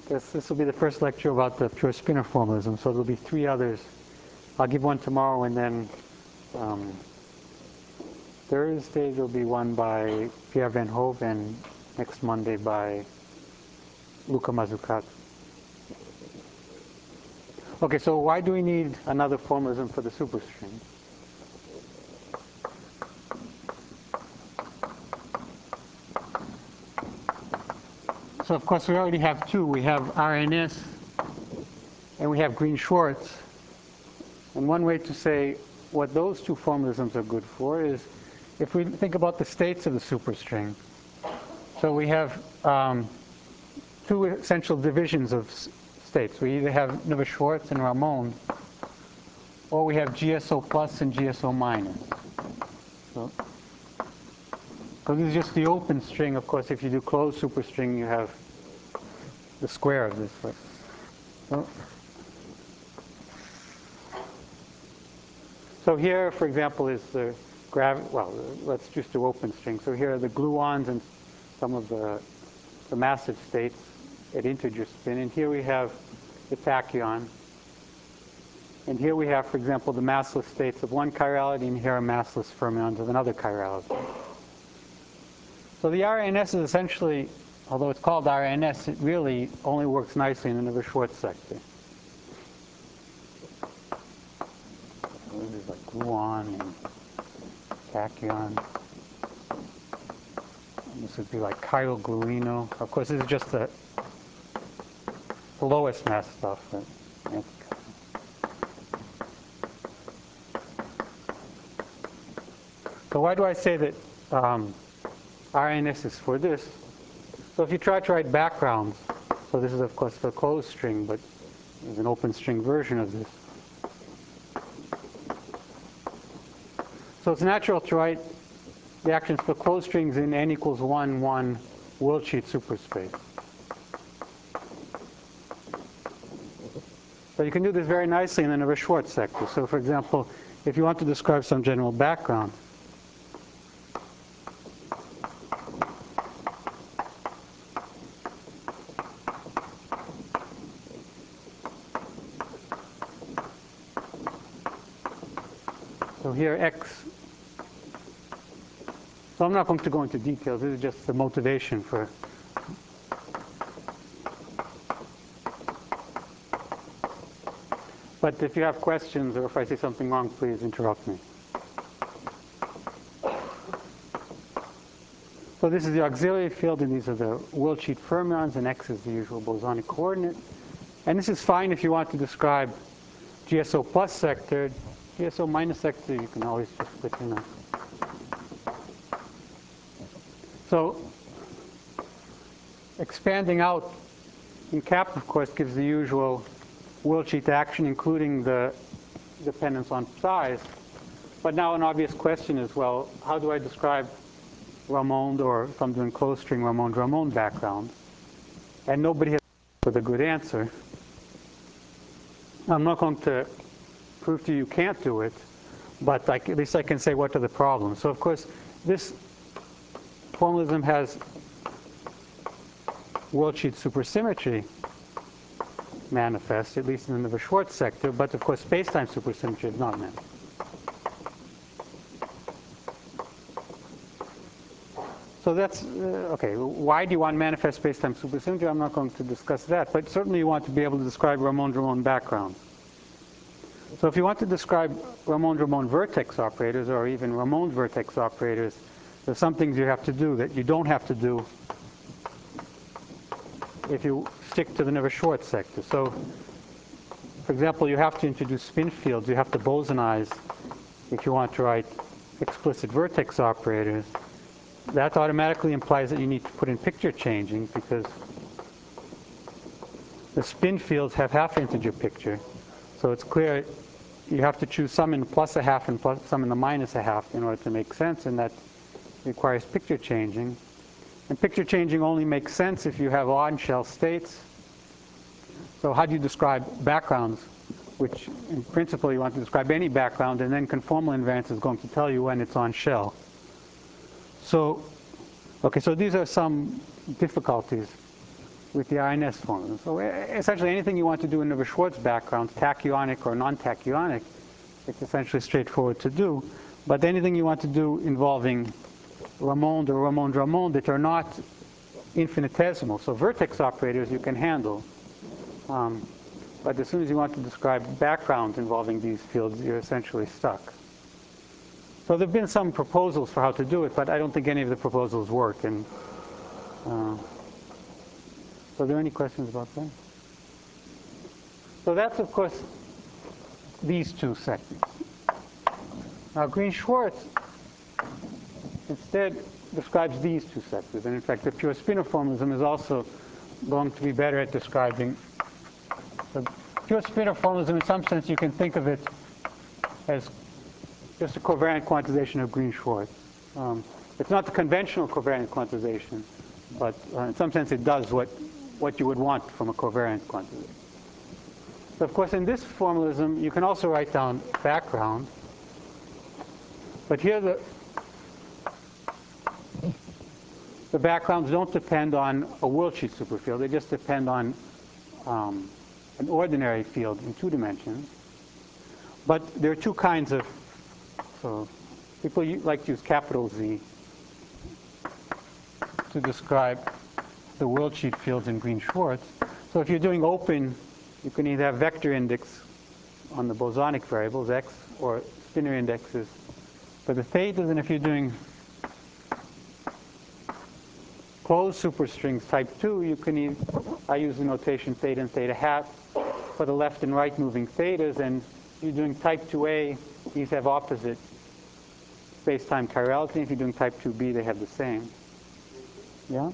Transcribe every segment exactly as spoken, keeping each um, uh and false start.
guess this will be the first lecture about the pure spinor formalism, so there'll be three others. I'll give one tomorrow, and then um, Thursday there'll be one by Pierre Van Hove, and next Monday by Luca Mazzucato. Okay, so why do we need another formalism for the superstring? So of course we already have two. We have R N S and we have Green-Schwarz. And one way to say what those two formalisms are good for is if we think about the states of the superstring. So we have um, two essential divisions of states. We either have Navier-Schwarz and Ramond, or we have G S O plus and G S O minus. So, so this is just the open string. Of course, if you do closed superstring, you have the square of this. Right? So, so here, for example, is the grav. Well, let's just do open string. So here are the gluons and some of the, the massive states at integer spin. And here we have the tachyon. And here we have, for example, the massless states of one chirality, and here are massless fermions of another chirality. So the R N S is essentially, although it's called R N S, it really only works nicely in the Navier-Schwarz sector. So this is like gluon and tachyon. And this would be like chirogluino. Of course, this is just the, the lowest mass stuff. Right? So why do I say that um, R N S is for this? So if you try to write backgrounds, so this is of course the closed string, but there's an open string version of this. So it's natural to write the actions for closed strings in n equals one, one worldsheet superspace. So you can do this very nicely in the Navier-Schwarz sector. So for example, if you want to describe some general background, so here X, so I'm not going to go into details, this is just the motivation for but if you have questions or if I say something wrong, please interrupt me. So this is the auxiliary field, and these are the worldsheet fermions, and X is the usual bosonic coordinate. And this is fine if you want to describe G S O plus sector. G S O minus sector, you can always just put in a. So expanding out in cap, of course, gives the usual worldsheet action, including the dependence on size. But now an obvious question is, well, how do I describe Ramond, or if I'm doing closed string Ramond-Ramond background? And nobody has with a good answer. I'm not going to prove to you you can't do it, but I, at least I can say what are the problems. So of course, this formalism has worldsheet supersymmetry manifest, at least in the Navier-Schwarz sector, but of course space-time supersymmetry is not manifest. So that's, uh, okay, why do you want manifest space-time supersymmetry? I'm not going to discuss that, but certainly you want to be able to describe Ramond-Ramond backgrounds. So if you want to describe Ramond-Ramond vertex operators, or even Ramond vertex operators, there's some things you have to do that you don't have to do if you stick to the Navier-Schwarz sector. So, for example, you have to introduce spin fields. You have to bosonize if you want to write explicit vertex operators. That automatically implies that you need to put in picture changing, because the spin fields have half integer picture. So it's clear you have to choose some in the plus a half and plus, some in the minus a half in order to make sense, and that requires picture changing. And picture changing only makes sense if you have odd shell states. So how do you describe backgrounds, which in principle you want to describe any background, and then conformal invariance is going to tell you when it's on shell. So, okay, so these are some difficulties. with the I N S formula. So essentially anything you want to do in Navier-Schwartz backgrounds, tachyonic or non-tachyonic, it's essentially straightforward to do. But anything you want to do involving Ramond or Ramond-Ramond that are not infinitesimal, so vertex operators you can handle. Um, but as soon as you want to describe backgrounds involving these fields, you're essentially stuck. So there have been some proposals for how to do it, but I don't think any of the proposals work. And uh, so are there any questions about that? So that's, of course, these two sectors. Now, Green-Schwartz instead describes these two sectors. And in fact, the pure spinor formalism is also going to be better at describing the pure spinor formalism. In some sense, you can think of it as just a covariant quantization of Green-Schwartz. Um, it's not the conventional covariant quantization, but uh, in some sense, it does what, what you would want from a covariant quantization. So of course, in this formalism, you can also write down background. But here, the, the backgrounds don't depend on a worldsheet superfield. They just depend on um, an ordinary field in two dimensions. But there are two kinds of, so people like to use capital Z to describe the worldsheet fields in Green-Schwartz. So if you're doing open, you can either have vector index on the bosonic variables, x, or spinor indexes for the thetas. And if you're doing closed superstrings type two, you can either, I use the notation theta and theta hat for the left and right moving thetas. And if you're doing type two A, these have opposite space-time chirality. If you're doing type two B, they have the same. Yeah?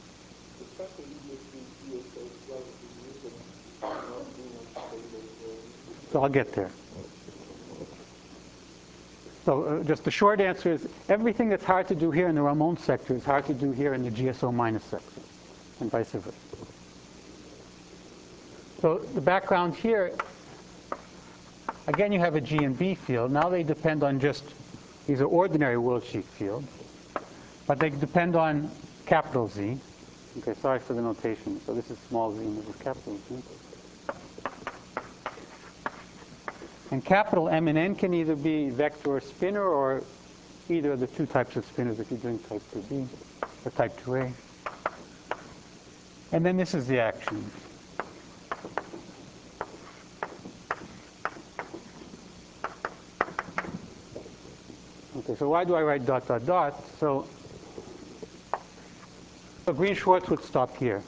So I'll get there. So uh, just the short answer is everything that's hard to do here in the Ramond sector is hard to do here in the G S O minus sector, and vice versa. So the background here, again, you have a G and B field. Now they depend on just, these are ordinary worldsheet fields, but they depend on capital Z. Okay, sorry for the notation. So this is small z and this is capital Z. And capital M and N can either be vector or spinor, or either of the two types of spinors if you're doing type two B or type two A. And then this is the action. Okay, so why do I write dot, dot, dot? So, so Green-Schwartz would stop here.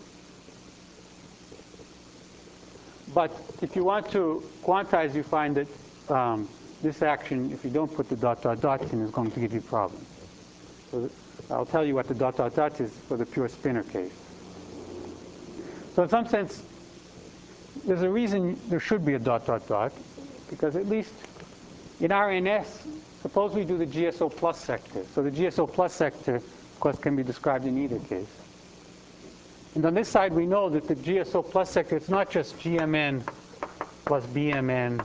But if you want to quantize, you find that um, this action, if you don't put the dot, dot, dot in, is going to give you problems. So I'll tell you what the dot, dot, dot is for the pure spinor case. So in some sense, there's a reason there should be a dot, dot, dot, because at least in R N S, suppose we do the G S O plus sector. So the G S O plus sector, of course, can be described in either case. And on this side, we know that the G S O plus sector, it's not just G M N plus B M N,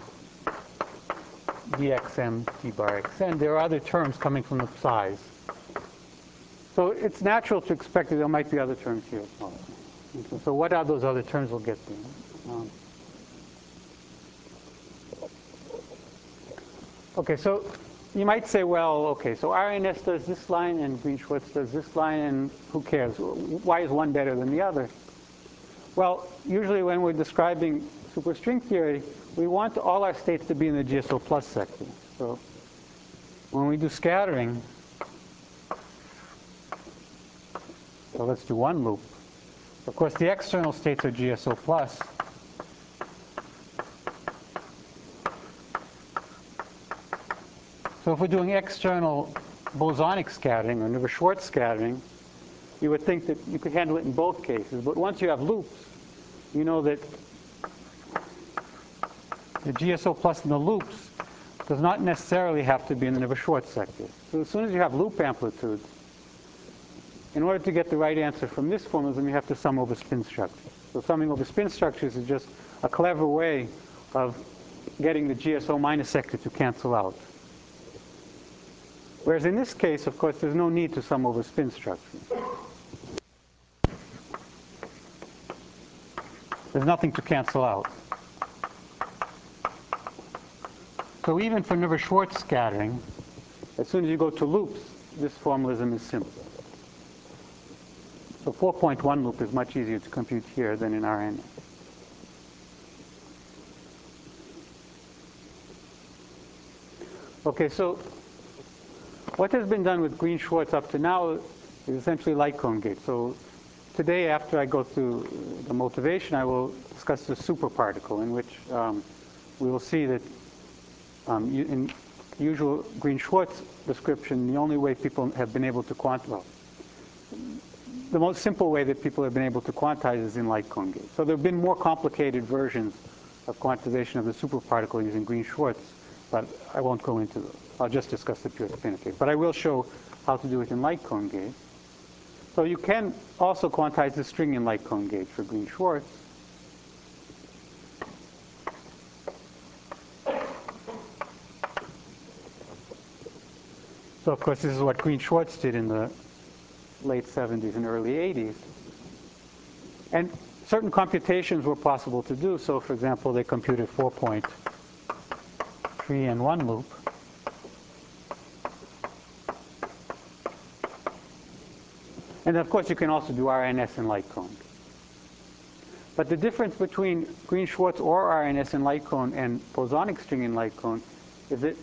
D X M, T bar X N. There are other terms coming from the size. So it's natural to expect that there might be other terms here as well. Okay, so what are those other terms? We'll get there. Um, okay, so you might say, well, okay, so R N S does this line and Green-Schwartz does this line, and who cares? Why is one better than the other? Well, usually when we're describing superstring theory, we want all our states to be in the G S O plus sector. So when we do scattering, so let's do one loop. Of course, the external states are G S O plus. So if we're doing external bosonic scattering or Navier-Schwartz scattering, you would think that you could handle it in both cases. But once you have loops, you know that the G S O plus in the loops does not necessarily have to be in the Navier-Schwartz sector. So as soon as you have loop amplitudes, in order to get the right answer from this formalism, you have to sum over spin structures. So summing over spin structures is just a clever way of getting the G S O minus sector to cancel out. Whereas in this case, of course, there's no need to sum over spin structures. There's nothing to cancel out. So even for Navier-Schwarz scattering, as soon as you go to loops, this formalism is simple. So four point one loop is much easier to compute here than in R N S. Okay, so what has been done with Green-Schwarz up to now is essentially light cone gate. So today, after I go through the motivation, I will discuss the superparticle, in which um, we will see that um, in usual Green-Schwarz description, the only way people have been able to quantize, well, the most simple way that people have been able to quantize is in light cone gate. So there have been more complicated versions of quantization of the superparticle using Green-Schwarz, but I won't go into those. I'll just discuss the pure spinor case. But I will show how to do it in light cone gate. So you can also quantize the string in light cone gate for Green-Schwarz. So of course this is what Green-Schwarz did in the late seventies and early eighties. And certain computations were possible to do. So for example, they computed four point three and one loop. And of course you can also do R N S in light cone. But the difference between Green-Schwarz or R N S in light cone and bosonic string in light cone is that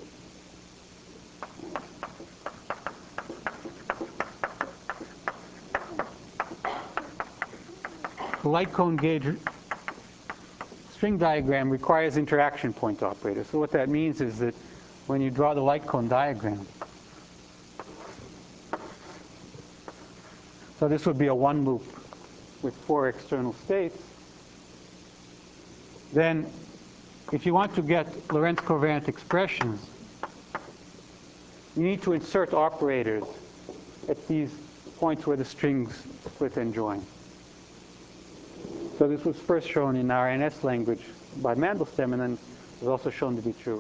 the light cone gauge string diagram requires interaction point operators. So what that means is that when you draw the light cone diagram, so this would be a one loop with four external states. Then if you want to get Lorentz covariant expressions, you need to insert operators at these points where the strings split and join. So this was first shown in R N S language by Mandelstam, and then was also shown to be true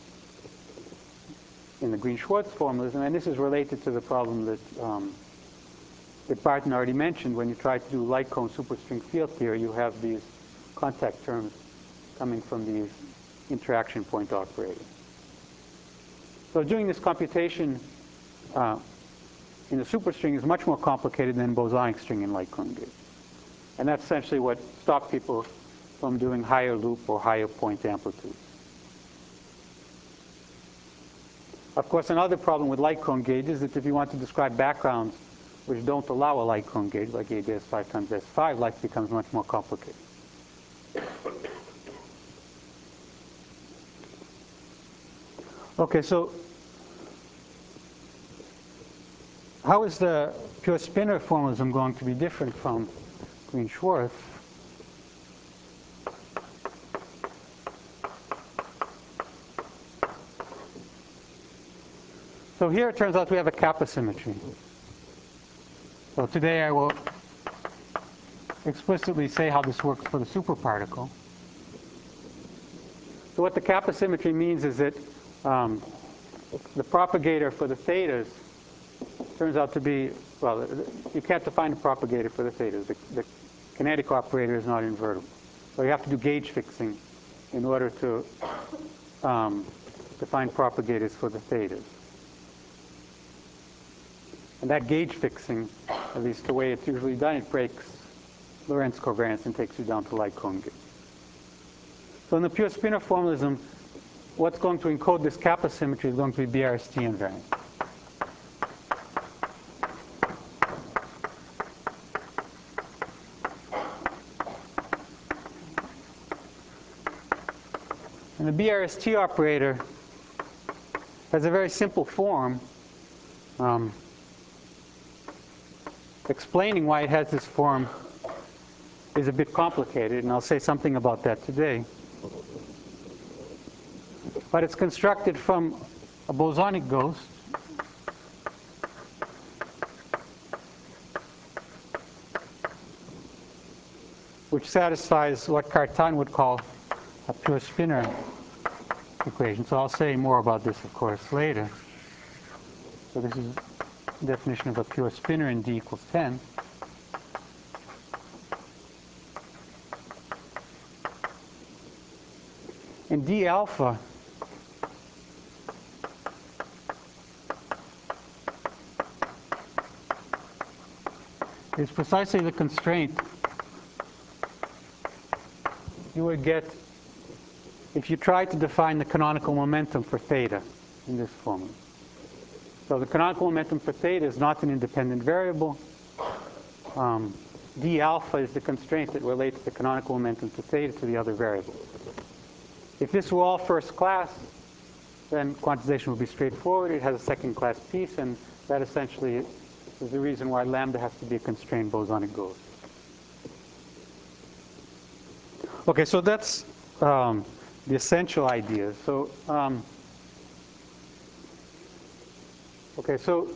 in the Green-Schwarz formalism. And this is related to the problem that um, that Barton already mentioned. When you try to do light cone superstring field theory, you have these contact terms coming from these interaction point operators. So doing this computation uh, in a superstring is much more complicated than bosonic string in light cone gate. And that's essentially what stopped people from doing higher loop or higher point amplitudes. Of course, another problem with light cone gauge is that if you want to describe backgrounds which don't allow a light cone gauge, like A D S five times S five, life becomes much more complicated. Okay, so how is the pure spinor formalism going to be different from Green-Schwarz? So here it turns out we have a kappa symmetry. So today I will explicitly say how this works for the superparticle. So what the kappa symmetry means is that um, the propagator for the thetas turns out to be, well, you can't define a propagator for the thetas. The, the kinetic operator is not invertible. So you have to do gauge fixing in order to um, define propagators for the thetas. And that gauge fixing, at least the way it's usually done, it breaks Lorentz covariance and takes you down to light cone gauge. So in the pure spinor formalism, what's going to encode this kappa symmetry is going to be B R S T invariant. And the B R S T operator has a very simple form. Um, explaining why it has this form is a bit complicated, and I'll say something about that today. But it's constructed from a bosonic ghost which satisfies what Cartan would call a pure spinor equation. So I'll say more about this, of course, later. So this is the definition of a pure spinor in D equals ten. And d alpha is precisely the constraint you would get if you try to define the canonical momentum for theta in this formula. So the canonical momentum for theta is not an independent variable. Um, d alpha is the constraint that relates the canonical momentum to theta to the other variables. If this were all first class, then quantization would be straightforward. It has a second class piece, and that essentially is the reason why lambda has to be a constrained bosonic ghost. Okay, so that's um, the essential idea. So, um, okay, so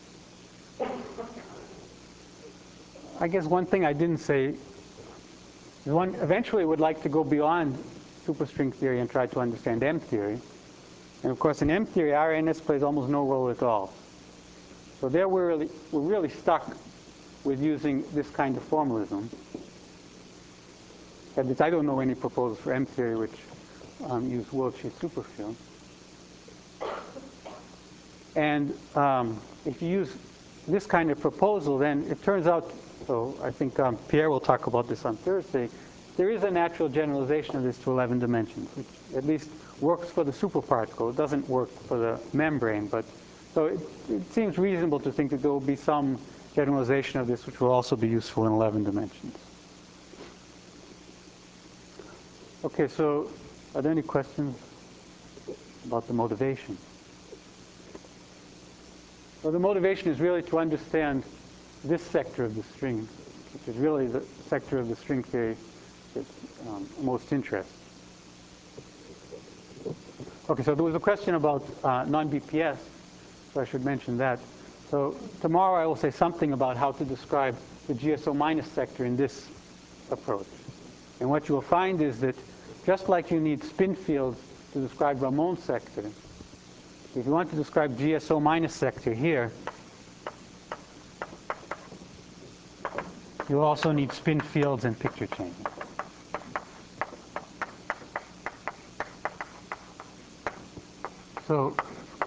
I guess one thing I didn't say is one eventually would like to go beyond superstring theory and try to understand M theory. And of course, in M theory, R N S plays almost no role at all. So there we're really, we're really stuck with using this kind of formalism. At least I don't know any proposals for M theory which um, use world-shear superfield. And um, if you use this kind of proposal, then it turns out, so I think um, Pierre will talk about this on Thursday, there is a natural generalization of this to eleven dimensions, which at least works for the superparticle. It doesn't work for the membrane, but so it, it seems reasonable to think that there will be some generalization of this which will also be useful in eleven dimensions. Okay, so are there any questions about the motivation? Well, the motivation is really to understand this sector of the string, which is really the sector of the string theory that's um, most interest. Okay, so there was a question about uh, non-B P S, so I should mention that. So tomorrow I will say something about how to describe the G S O minus sector in this approach. And what you will find is that just like you need spin fields to describe Ramon sector, if you want to describe G S O minus sector here, you also need spin fields and picture changes. So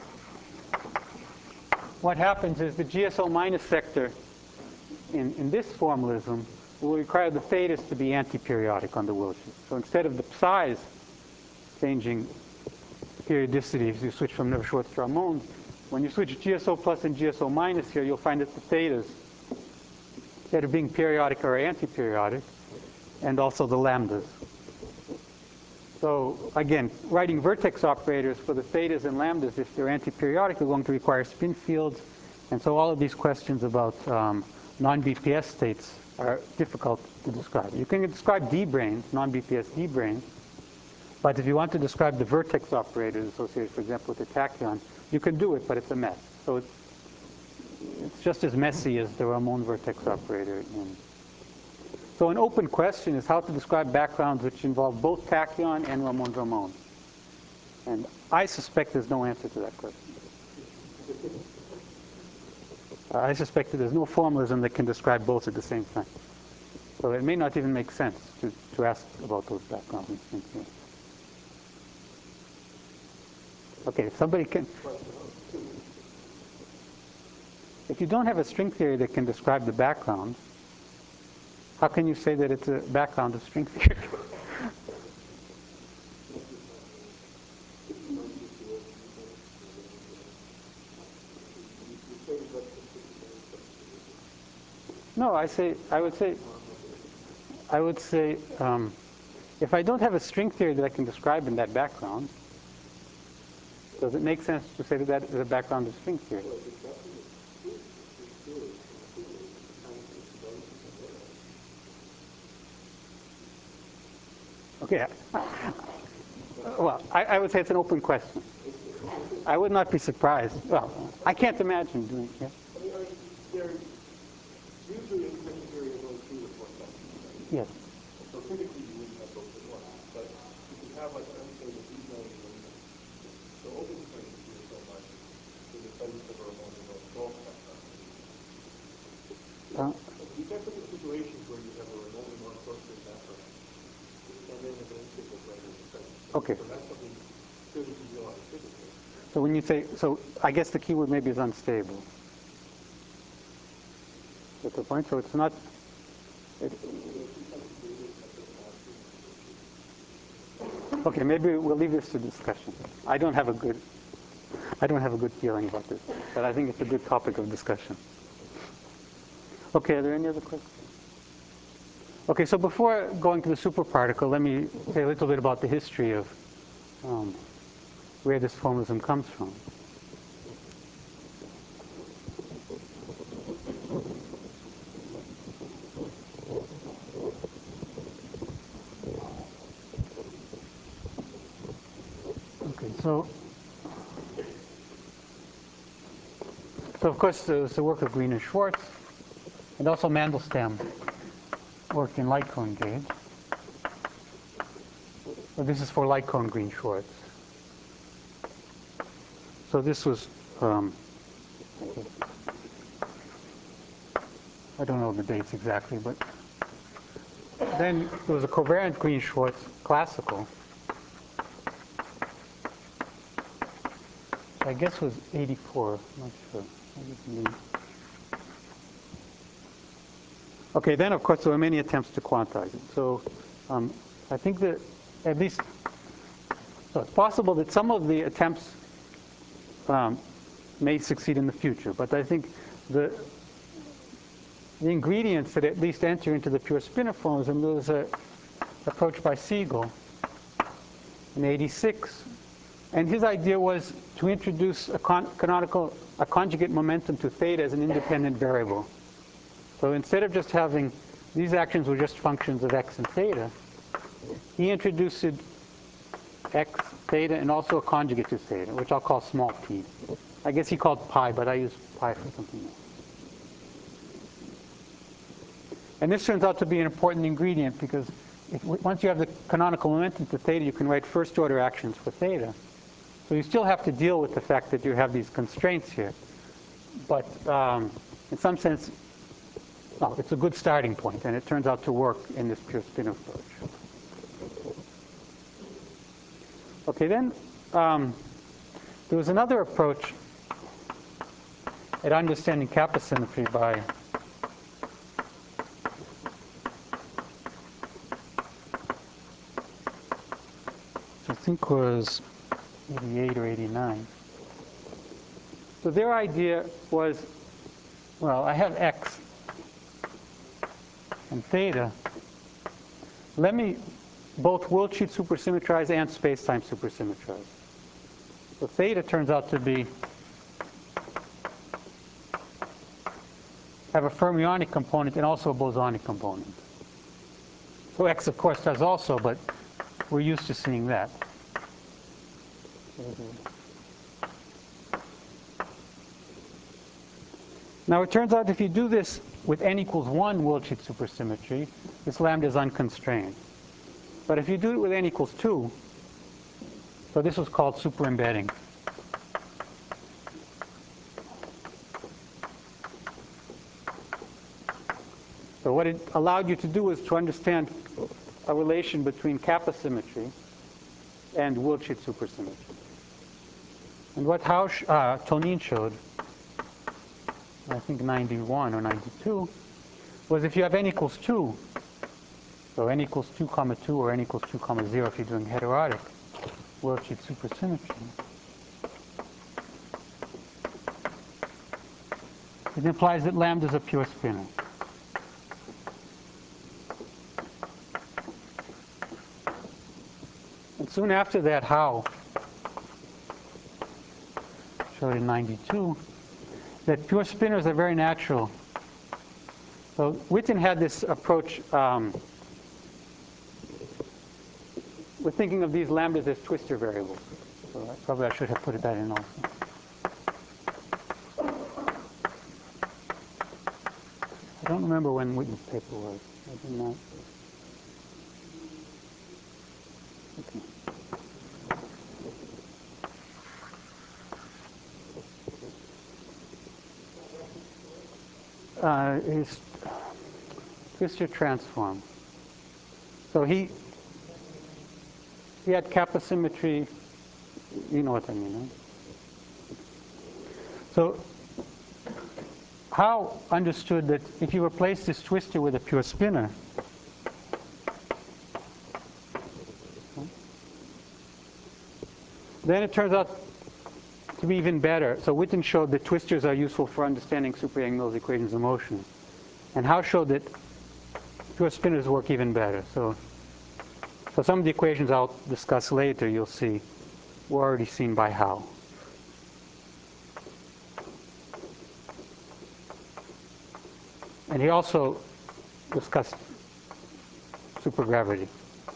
what happens is the G S O minus sector in, in this formalism will require the thetas to be anti-periodic on the Wilshire. So instead of the psi's changing periodicity as you switch from Neveu-Schwarz to Ramon, when you switch G S O plus and G S O minus here, you'll find that the thetas, instead of being periodic, are anti-periodic, and also the lambdas. So again, writing vertex operators for the thetas and lambdas, if they're anti-periodic, are going to require spin fields. And so all of these questions about um, non-B P S states are difficult to describe. You can describe D-branes, non-B P S D-branes, but if you want to describe the vertex operators associated, for example, with the tachyon, you can do it, but it's a mess. So it's, it's just as messy as the Ramon vertex operator. In. So an open question is how to describe backgrounds which involve both tachyon and Ramon-Ramon. And I suspect there's no answer to that question. Uh, I suspect that there's no formalism that can describe both at the same time. So it may not even make sense to, to ask about those backgrounds in string theory. Okay, if somebody can... If you don't have a string theory that can describe the background, how can you say that it's a background of string theory? No, I say, I would say, I would say, um, if I don't have a string theory that I can describe in that background, does it make sense to say that that is a background of string theory? Okay. Well, I, I would say it's an open question. I would not be surprised. Well, I can't imagine doing it. There's usually in string theory there's only two report sections, right? Yes. So physically you wouldn't have both at once, but you could have, like, let me say, the D-brane and so open string here so much in the presence of a Ramon and Ramon golf spectrum. Uh, You get some situations where you have a Ramon and Ramon close to background, and then an instance of right in the presence. Okay. So that's something students should realize physically. So when you say, so I guess the keyword maybe is unstable. That's the point. So it's not. It, okay, maybe we'll leave this to discussion. I don't have a good. I don't have a good feeling about this, but I think it's a good topic of discussion. Okay, are there any other questions? Okay, so before going to the superparticle, let me say a little bit about the history of um, where this formalism comes from. Okay, so so of course there's the work of Green and Schwartz, and also Mandelstam worked in light cone gauge. So this is for light cone Green Schwartz. So this was, um, I don't know the dates exactly, but then there was a covariant Green Schwartz classical. I guess was eighty-four, I'm not sure. Okay, then of course there were many attempts to quantize it. So um, I think that at least, so it's possible that some of the attempts um, may succeed in the future, but I think the the ingredients that at least enter into the pure spinor formalism, there was an approach by Siegel in eighty-six. And his idea was to introduce a con canonical, a conjugate momentum to theta as an independent variable. So instead of just having, these actions were just functions of x and theta, he introduced x, theta, and also a conjugate to theta, which I'll call small p. I guess he called pi, but I use pi for something else. And this turns out to be an important ingredient because if, once you have the canonical momentum to theta, you can write first order actions for theta. So you still have to deal with the fact that you have these constraints here. But um, in some sense, well, it's a good starting point, and it turns out to work in this pure spin approach. Okay, then um, there was another approach at understanding kappa symmetry by I think was eighty-eight or eighty-nine. So their idea was, well, I have x and theta. Let me both worldsheet supersymmetrize and spacetime supersymmetrize. So theta turns out to be have a fermionic component and also a bosonic component. So x, of course, does also, but we're used to seeing that. Now it turns out if you do this with n equals one worldsheet supersymmetry, this lambda is unconstrained. But if you do it with n equals two, so this was called superembedding. So what it allowed you to do is to understand a relation between kappa symmetry and worldsheet supersymmetry. And what Hausch, uh, Tonin showed, I think ninety-one or ninety-two, was if you have n equals two, so n equals two comma two or n equals two comma zero if you're doing heterotic worldsheet supersymmetry, it implies that lambda is a pure spinor. And soon after that, Howe showed in ninety-two that pure spinors are very natural. So Witten had this approach. Um, we're thinking of these lambdas as twistor variables. So I, probably I should have put that in also. I don't remember when Witten's paper was. I did not. Okay. Uh, his twistor transform. So he he had kappa symmetry. You know what I mean, right? So Howe understood that if you replace this twistor with a pure spinner, then it turns out to be even better. So Witten showed that twistors are useful for understanding super Yang-Mills equations of motion. And Howe showed that pure spinners work even better. So, so some of the equations I'll discuss later, you'll see, were already seen by Howe. And he also discussed supergravity.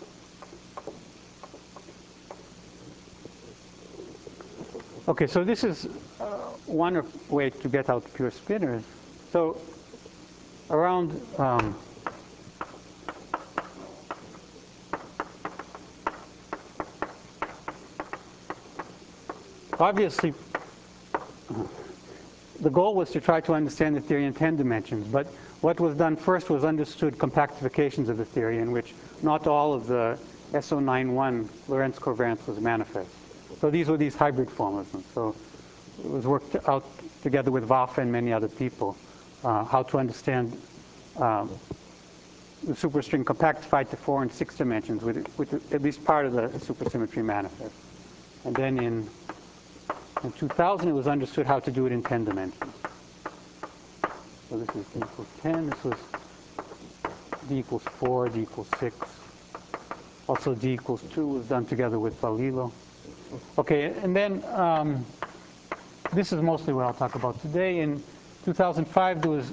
Okay, so this is uh, one way to get out pure spinners. So around um, obviously the goal was to try to understand the theory in ten dimensions, but what was done first was understood compactifications of the theory in which not all of the S zero nine one Lorentz covariance was manifest. So these were these hybrid formalisms. So it was worked out together with Waffe and many other people uh, how to understand um, the superstring compactified to four and six dimensions with, with at least part of the supersymmetry manifest. And then in, in two thousand, it was understood how to do it in ten dimensions. So this is d equals ten. This was d equals four, d equals six. Also d equals two was done together with Valilo. Okay, and then um, this is mostly what I'll talk about today. In two thousand five, there was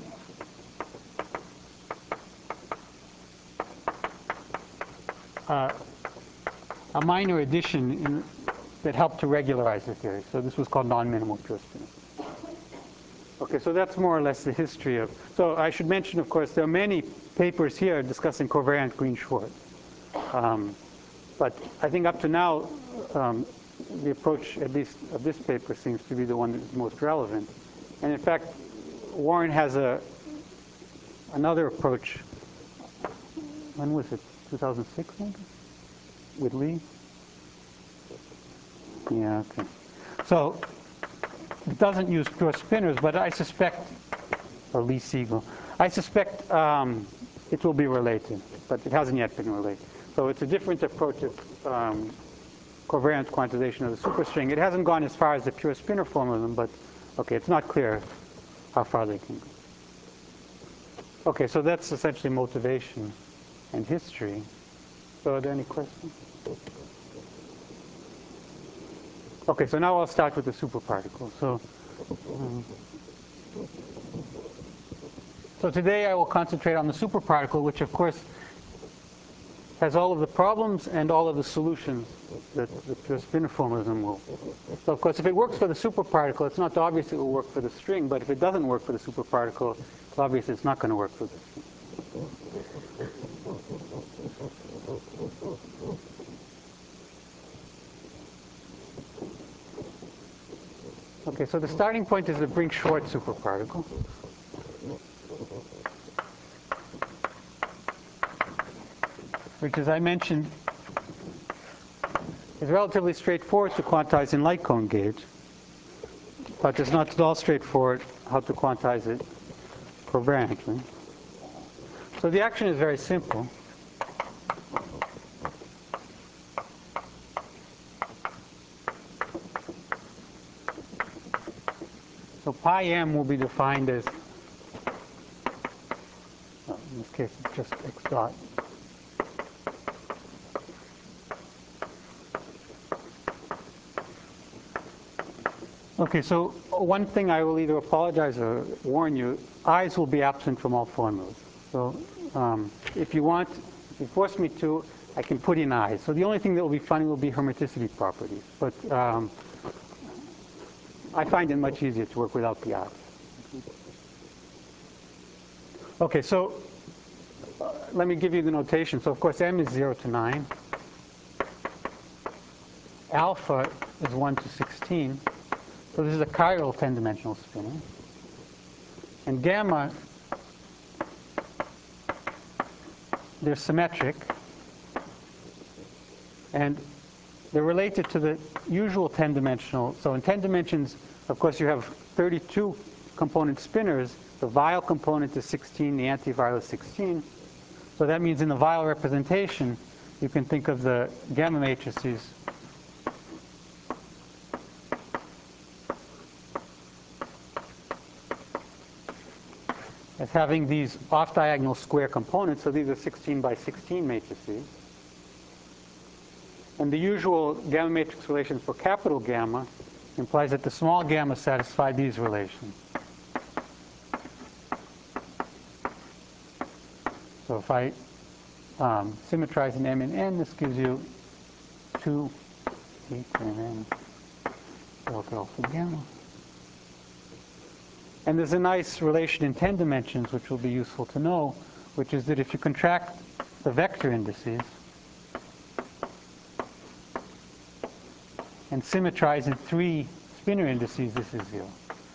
uh, a minor addition in, that helped to regularize the theory. So this was called non-minimal pure spinner. Okay, so that's more or less the history of. So I should mention, of course, there are many papers here discussing covariant Green-Schwarz. Um, but I think up to now, um, the approach, at least of this paper, seems to be the one that is most relevant. And in fact, Warren has a another approach. When was it? two thousand six, maybe? With Lee? Yeah, okay. So it doesn't use pure spinners, but I suspect, or Lee Siegel, I suspect um, it will be related, but it hasn't yet been related. So it's a different approach of um, covariant quantization of the superstring. It hasn't gone as far as the pure spinner formalism, but okay, it's not clear how far they can go. Okay, so that's essentially motivation and history. So are there any questions? Okay, so now I'll start with the superparticle. So, um, so today I will concentrate on the superparticle, which of course has all of the problems and all of the solutions that the pure spinner formalism will. So of course, if it works for the superparticle, it's not obvious it will work for the string, but if it doesn't work for the superparticle, it's obvious it's not going to work for the string. Okay, so the starting point is the Brink-Schwarz superparticle. Which, as I mentioned, is relatively straightforward to quantize in light cone gauge, but it's not at all straightforward how to quantize it covariantly. So the action is very simple. So pi m will be defined as, well, in this case it's just x dot. Okay, so one thing I will either apologize or warn you, i's will be absent from all formulas. So um, if you want, if you force me to, I can put in i's. So the only thing that will be funny will be hermiticity properties. But um, I find it much easier to work without the i's. Okay, so uh, let me give you the notation. So of course m is zero to nine. Alpha is one to sixteen. So this is a chiral ten-dimensional spinner. And gamma, they're symmetric. And they're related to the usual ten-dimensional. So in ten dimensions, of course, you have thirty-two component spinners. The Weyl component is sixteen, the anti-Weyl is sixteen. So that means in the Weyl representation, you can think of the gamma matrices as having these off-diagonal square components. So these are sixteen by sixteen matrices. And the usual gamma matrix relations for capital gamma implies that the small gamma satisfy these relations. So if I um, symmetrize in M and N, this gives you two H and N delta alpha gamma. And there's a nice relation in ten dimensions, which will be useful to know, which is that if you contract the vector indices and symmetrize in three spinor indices, this is zero.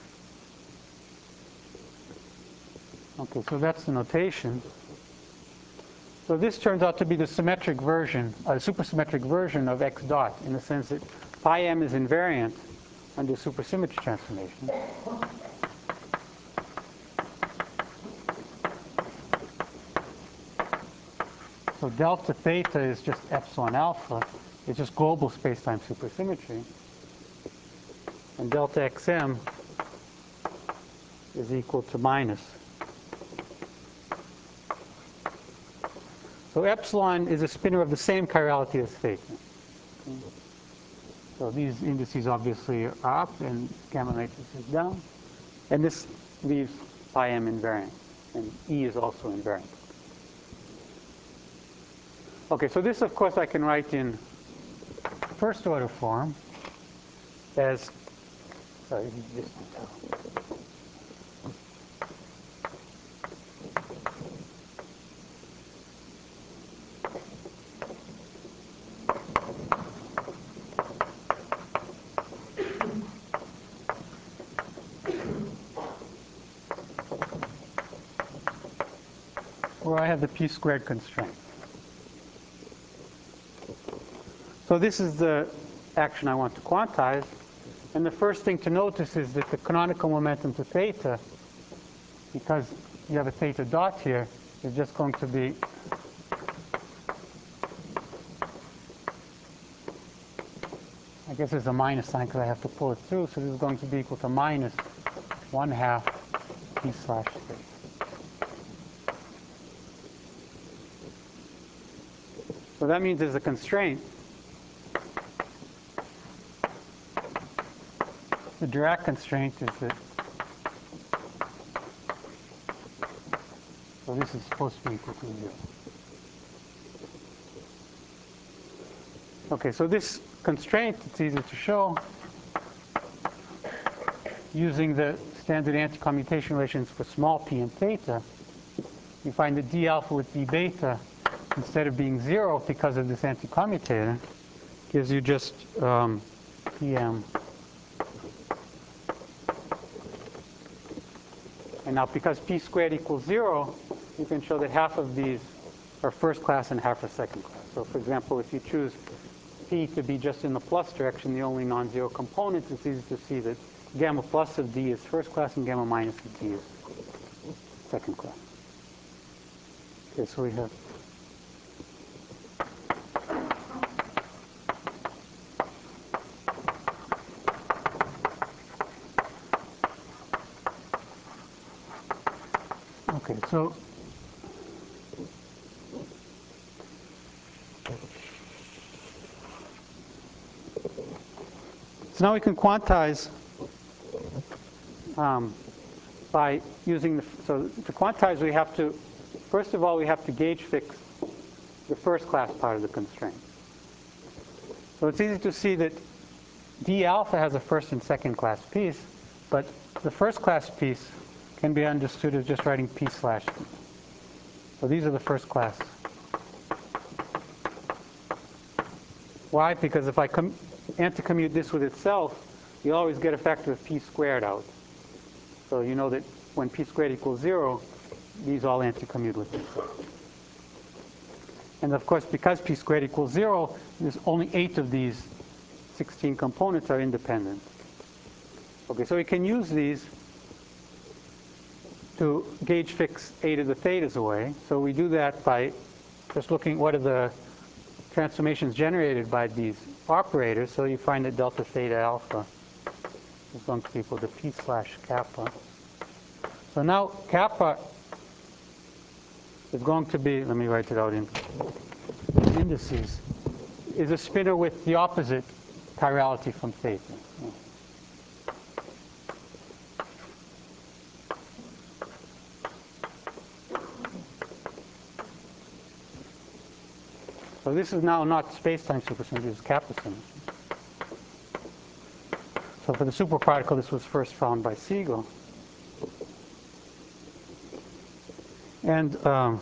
Okay, so that's the notation. So this turns out to be the symmetric version, a supersymmetric version of x dot, in the sense that pi m is invariant under supersymmetry transformation. So delta theta is just epsilon alpha. It's just global spacetime supersymmetry. And delta xm is equal to minus. So epsilon is a spinor of the same chirality as theta. Okay. So these indices obviously are up and gamma matrix is down. And this leaves pi m invariant. And E is also invariant. Okay, so this, of course, I can write in first order form as, sorry, this detail. Where I have the p squared constraint. So this is the action I want to quantize. And the first thing to notice is that the canonical momentum to theta, because you have a theta dot here, is just going to be I guess there's a minus sign because I have to pull it through. So this is going to be equal to minus one half p slash theta. So that means there's a constraint. The Dirac constraint is that, so this is supposed to be equal to zero. Okay, so this constraint, it's easy to show using the standard anti-commutation relations for small p and theta. You find that d alpha with d beta, instead of being zero because of this anti-commutator, gives you just um, pm. And now because p squared equals zero, you can show that half of these are first class and half are second class. So for example, if you choose p to be just in the plus direction, the only non-zero components, it's easy to see that gamma plus of d is first class and gamma minus of d is second class. Okay, so we have Okay, so so now we can quantize um, by using the, so to quantize we have to, first of all we have to gauge fix the first class part of the constraint. So it's easy to see that d alpha has a first and second class piece, but the first class piece can be understood as just writing p slash d. So these are the first class. Why? Because if I anti-commute this with itself, you always get a factor of p squared out. So you know that when p squared equals zero, these all anti-commute with themselves. And of course, because p squared equals zero, there's only eight of these sixteen components are independent. Okay, so we can use these to gauge fix eight of the thetas away. So we do that by just looking what are the transformations generated by these operators. So you find that delta theta alpha is going to be equal to p slash kappa. So now kappa is going to be, let me write it out in indices, is a spinor with the opposite chirality from theta. So this is now not space-time supersymmetry, it's kappa symmetry. So for the superparticle, this was first found by Siegel. And um,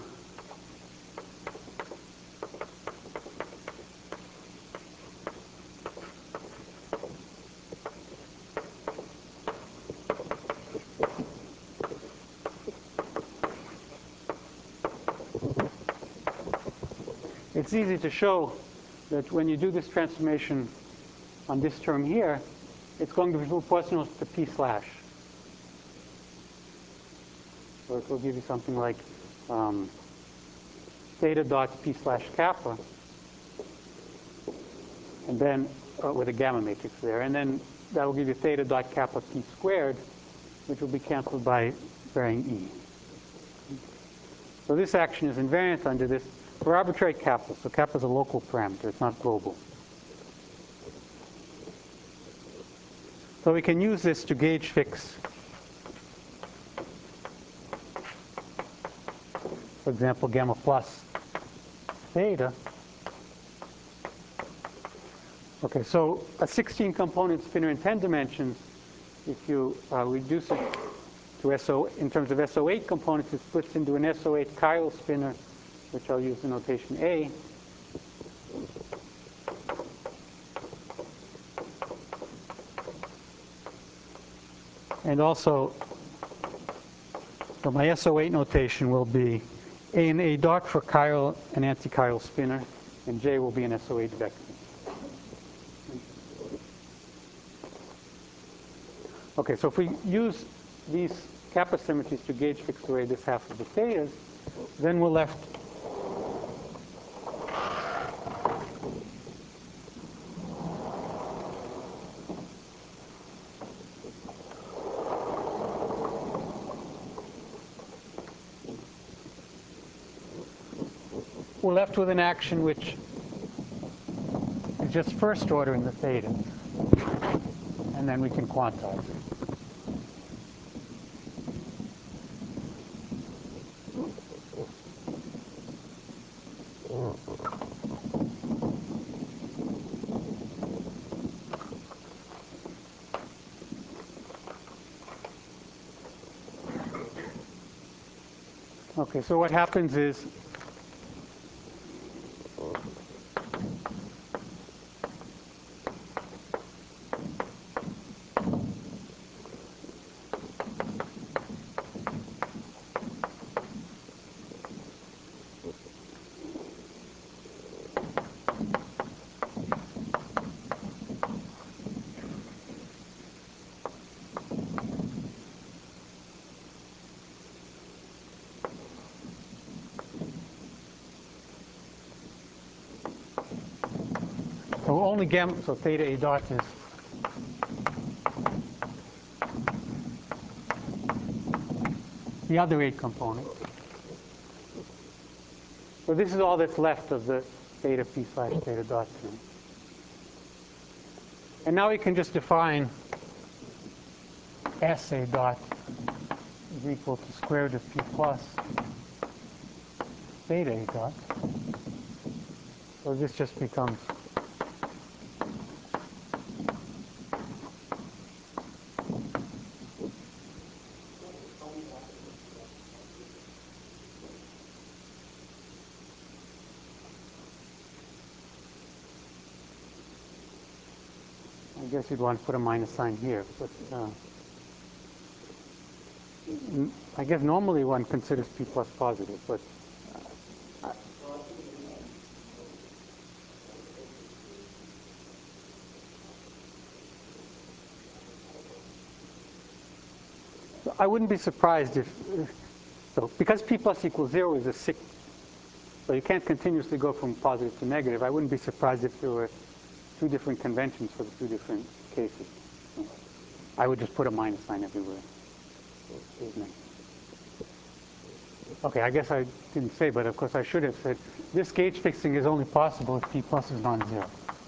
it's easy to show that when you do this transformation on this term here, it's going to be proportional to p slash. So it will give you something like um, theta dot p slash kappa, and then uh, with a gamma matrix there, and then that will give you theta dot kappa p squared, which will be canceled by varying e. So this action is invariant under this for arbitrary kappa. So kappa is a local parameter; it's not global. So we can use this to gauge fix, for example, gamma plus theta. Okay, so a sixteen component spinor in ten dimensions, if you uh, reduce it to S O, in terms of S O eight components, it splits into an S O eight chiral spinor, which I'll use the notation A. And also, so my S O eight notation will be A and A dot for chiral and antichiral spinor, and J will be an S O eight vector. Okay, so if we use these kappa symmetries to gauge fix away this half of the thetas, then we're left we're left with an action which is just first order in the thetas, and then we can quantize it. Okay, so what happens is so only gamma, so theta A dot is the other eight component. So this is all that's left of the theta p slash theta dot term. And now we can just define S A dot is equal to square root of p plus theta A dot. So this just becomes I guess you'd want to put a minus sign here, but uh, I guess normally one considers p plus positive, but uh, I wouldn't be surprised if, so because p plus equals zero is a sick, so you can't continuously go from positive to negative. I wouldn't be surprised if there were two different conventions for the two different cases. I would just put a minus sign everywhere. Okay, I guess I didn't say, but of course I should have said, this gauge fixing is only possible if p plus is non-zero.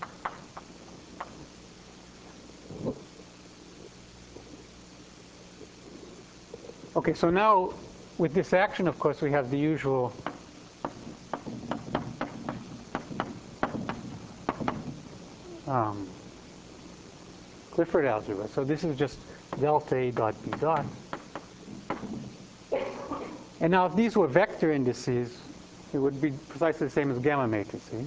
Okay, so now with this action, of course, we have the usual um, Clifford algebra. So this is just delta A dot B dot. And now if these were vector indices, it would be precisely the same as gamma matrices.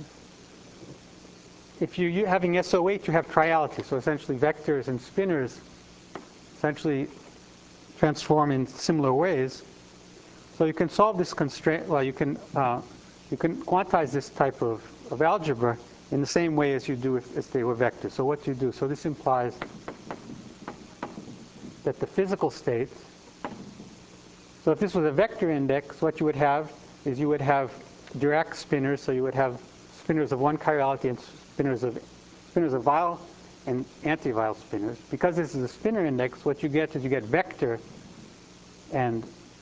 If you're having S O eight, you have triality. So essentially vectors and spinors essentially transform in similar ways. So you can solve this constraint, well, you can, uh, you can quantize this type of, of algebra in the same way as you do if, if they were vectors. So what do you do? So this implies that the physical states, so if this was a vector index, what you would have is you would have Dirac spinors, so you would have spinors of one chirality and spinors of, spinors of Weyl and anti-Weyl spinors. Because this is a spinor index, what you get is you get vector and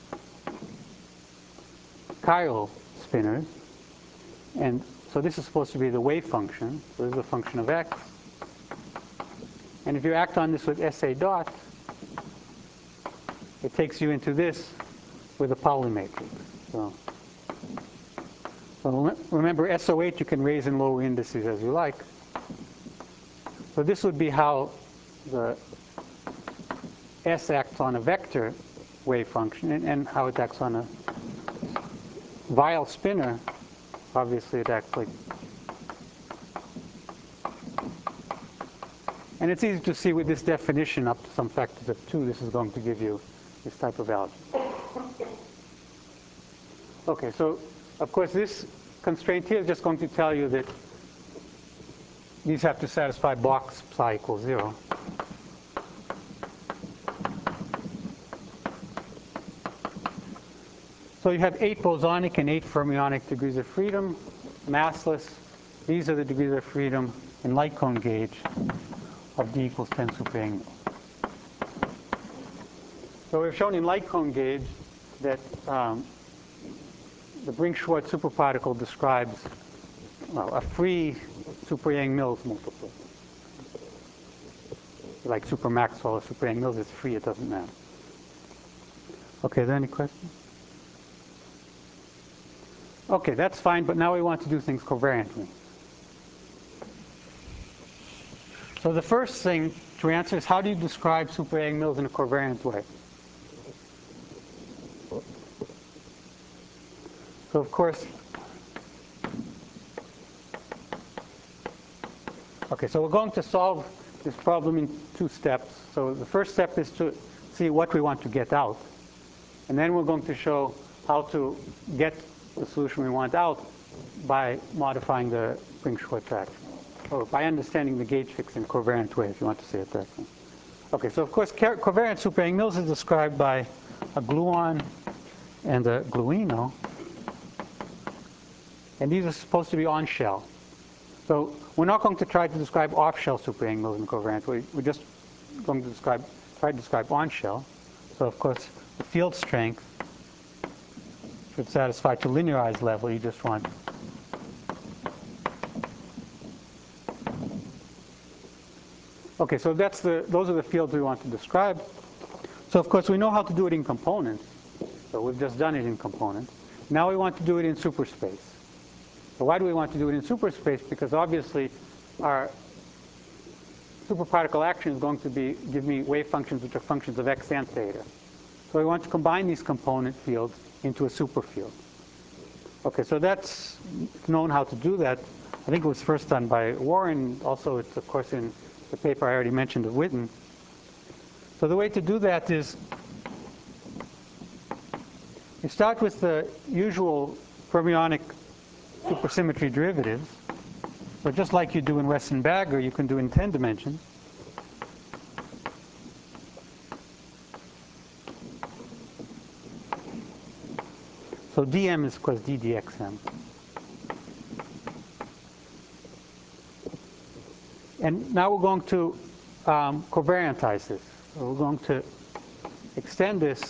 chiral spinors. And so this is supposed to be the wave function. So this is a function of x. And if you act on this with S A dot, it takes you into this with a Pauli matrix. So, so remember, S O eight you can raise and lower indices as you like. So this would be how the S acts on a vector wave function, and, and how it acts on a Weyl spinor. Obviously it acts like, and it's easy to see with this definition up to some factors of two, this is going to give you this type of algebra. Okay, so of course this constraint here is just going to tell you that these have to satisfy box psi equals zero. So you have eight bosonic and eight fermionic degrees of freedom, massless. These are the degrees of freedom in light cone gauge of d equals ten super Young mils. So we've shown in light cone gauge that um, the Brink-Schwarz superparticle describes, well, a free super Yang-Mills multiple. Like super Maxwell or super Yang-Mills, it's free, it doesn't matter. Okay, are there any questions? Okay, that's fine, but now we want to do things covariantly. So the first thing to answer is, how do you describe super Yang-Mills in a covariant way? So of course, okay, so we're going to solve this problem in two steps. So the first step is to see what we want to get out. And then we're going to show how to get the solution we want out by modifying the Brink-Schwarz action, or by understanding the gauge fix in a covariant way, if you want to say it that way. Okay, so of course, covariant super Yang-Mills is described by a gluon and a gluino. And these are supposed to be on shell. So we're not going to try to describe off-shell super Yang-Mills in covariant. We, we're just going to describe, try to describe on-shell. So of course, the field strength should satisfy to linearized level. You just want okay. So that's the those are the fields we want to describe. So of course, we know how to do it in components. So we've just done it in components. Now we want to do it in superspace. So why do we want to do it in superspace? Because obviously our superparticle action is going to be give me wave functions which are functions of x and theta. So we want to combine these component fields into a superfield. Okay, so that's known how to do that. I think it was first done by Warren. Also, it's of course in the paper I already mentioned of Witten. So the way to do that is you start with the usual fermionic supersymmetry derivatives. So just like you do in Wesson-Bagger, you can do in ten dimensions. So dm is, of course, d dxm. And now we're going to um, covariantize this. So we're going to extend this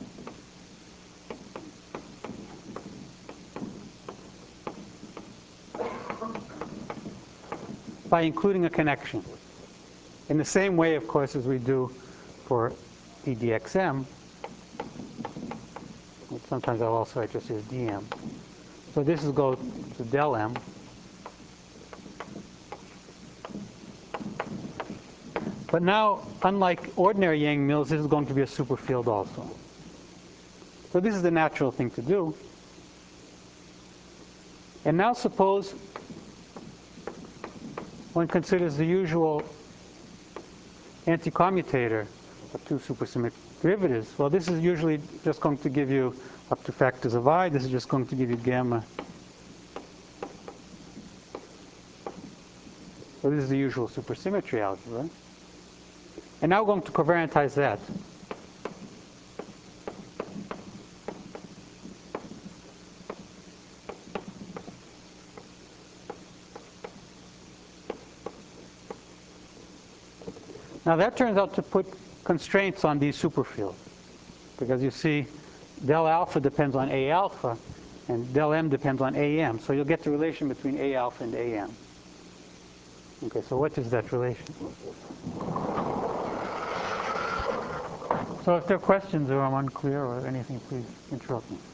by including a connection. In the same way, of course, as we do for d dxm. Sometimes I'll also write just as dm. So this is go to del m. But now, unlike ordinary Yang-Mills, this is going to be a superfield also. So this is the natural thing to do. And now suppose one considers the usual anti-commutator of two supersymmetric derivatives. Well, this is usually just going to give you up to factors of I. This is just going to give you gamma. So this is the usual supersymmetry algebra. And now we're going to covariantize that. Now that turns out to put constraints on these superfields, because you see del alpha depends on A alpha and del m depends on A m. So you'll get the relation between A alpha and A m. Okay, so what is that relation? So if there are questions or I'm unclear or anything, please interrupt me.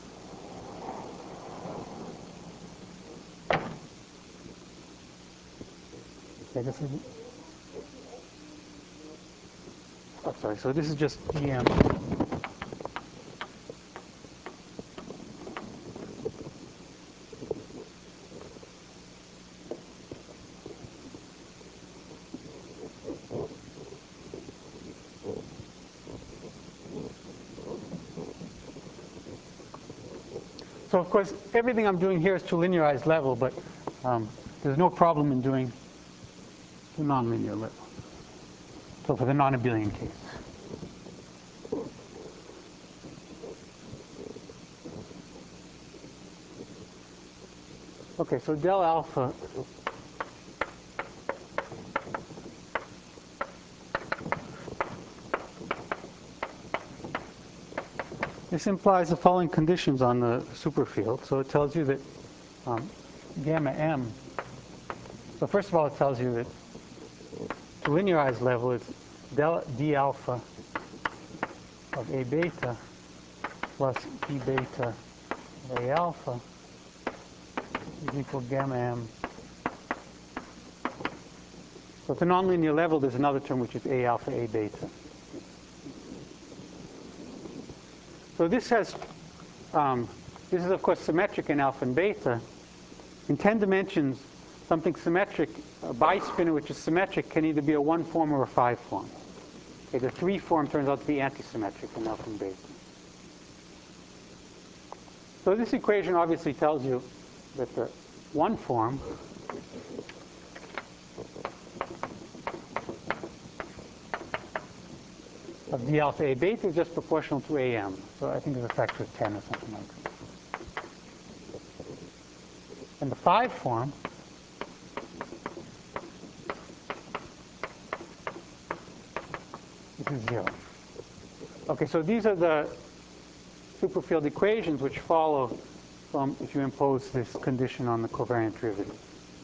Okay, this is, oh, sorry, so this is just dm. So of course, everything I'm doing here is to linearized level, but um, there's no problem in doing to nonlinear level. So for the non-abelian case. Okay, so del alpha this implies the following conditions on the superfield. So it tells you that um, gamma m. So first of all, it tells you that to linearized level, it's del d alpha of A beta plus d beta of A alpha is equal to gamma m. So at the nonlinear level, there's another term which is A alpha A beta. So this has, um, this is of course symmetric in alpha and beta. In ten dimensions, something symmetric, a bispinor which is symmetric can either be a one form or a five form. Okay, the three form turns out to be antisymmetric in alpha and beta. So this equation obviously tells you that the one form of d alpha A beta is just proportional to A m. So I think it's a factor of ten or something like that. And the five form this is zero. Okay, so these are the superfield equations which follow from if you impose this condition on the covariant derivative.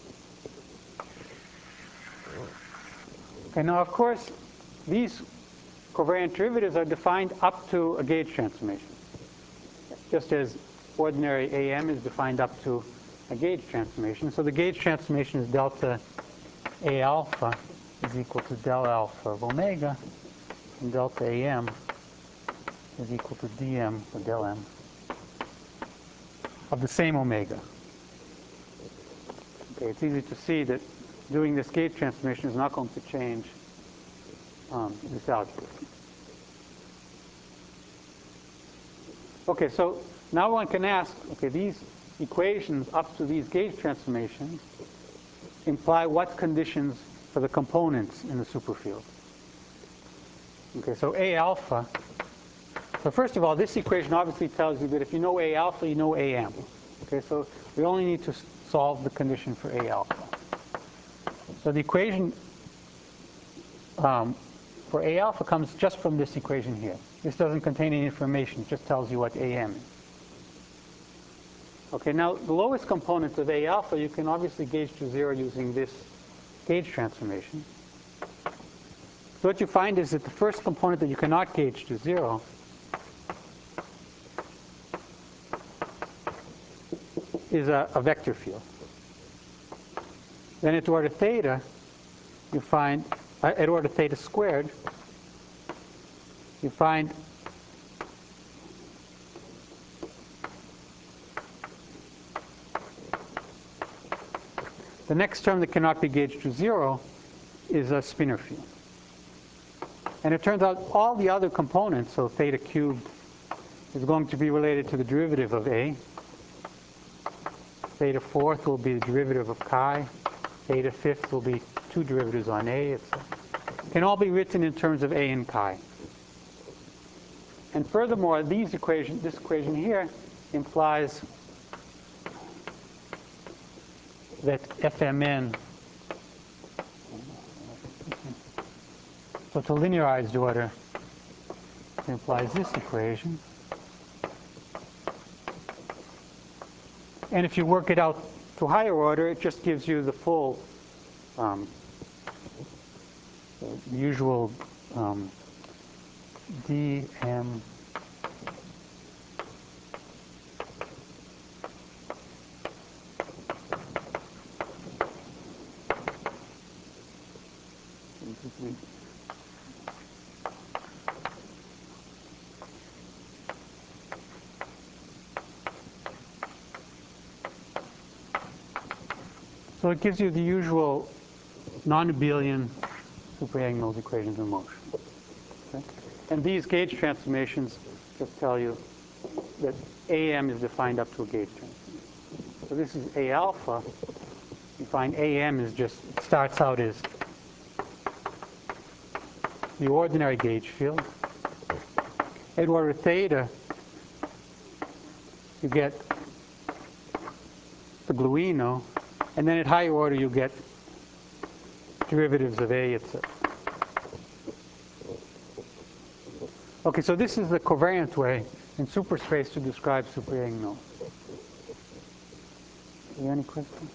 Okay, now of course these covariant derivatives are defined up to a gauge transformation, just as ordinary A m is defined up to a gauge transformation. So the gauge transformation is delta A alpha is equal to del alpha of omega, and delta A m is equal to dm or del m of the same omega. Okay, it's easy to see that doing this gauge transformation is not going to change um, this algebra. Okay, so now one can ask, okay, these equations up to these gauge transformations imply what conditions for the components in the superfield? Okay, so A alpha So first of all, this equation obviously tells you that if you know A alpha, you know A m. Okay, so we only need to solve the condition for A alpha. So the equation um, for A alpha comes just from this equation here. This doesn't contain any information, it just tells you what A m is. Okay, now the lowest component of A alpha you can obviously gauge to zero using this gauge transformation. So what you find is that the first component that you cannot gauge to zero is a, a vector field. Then at order theta, you find, uh, at order theta squared, you find the next term that cannot be gauged to zero is a spinor field. And it turns out all the other components, so theta cubed is going to be related to the derivative of A. Theta fourth will be the derivative of chi. Theta fifth will be two derivatives on A. It can all be written in terms of A and chi. And furthermore, these equation, this equation here implies that F M N, so to linearized order, it implies this equation. And if you work it out to higher order, it just gives you the full, um, the usual um, D M So it gives you the usual non-abelian super Yang-Mills equations of motion. Okay? And these gauge transformations just tell you that A m is defined up to a gauge transformation. So this is A alpha. You find A m is just, starts out as the ordinary gauge field. At order theta, you get the gluino. And then at higher order, you get derivatives of A, et cetera. Okay, so this is the covariant way in superspace to describe super Yang-Mills. Are there any questions?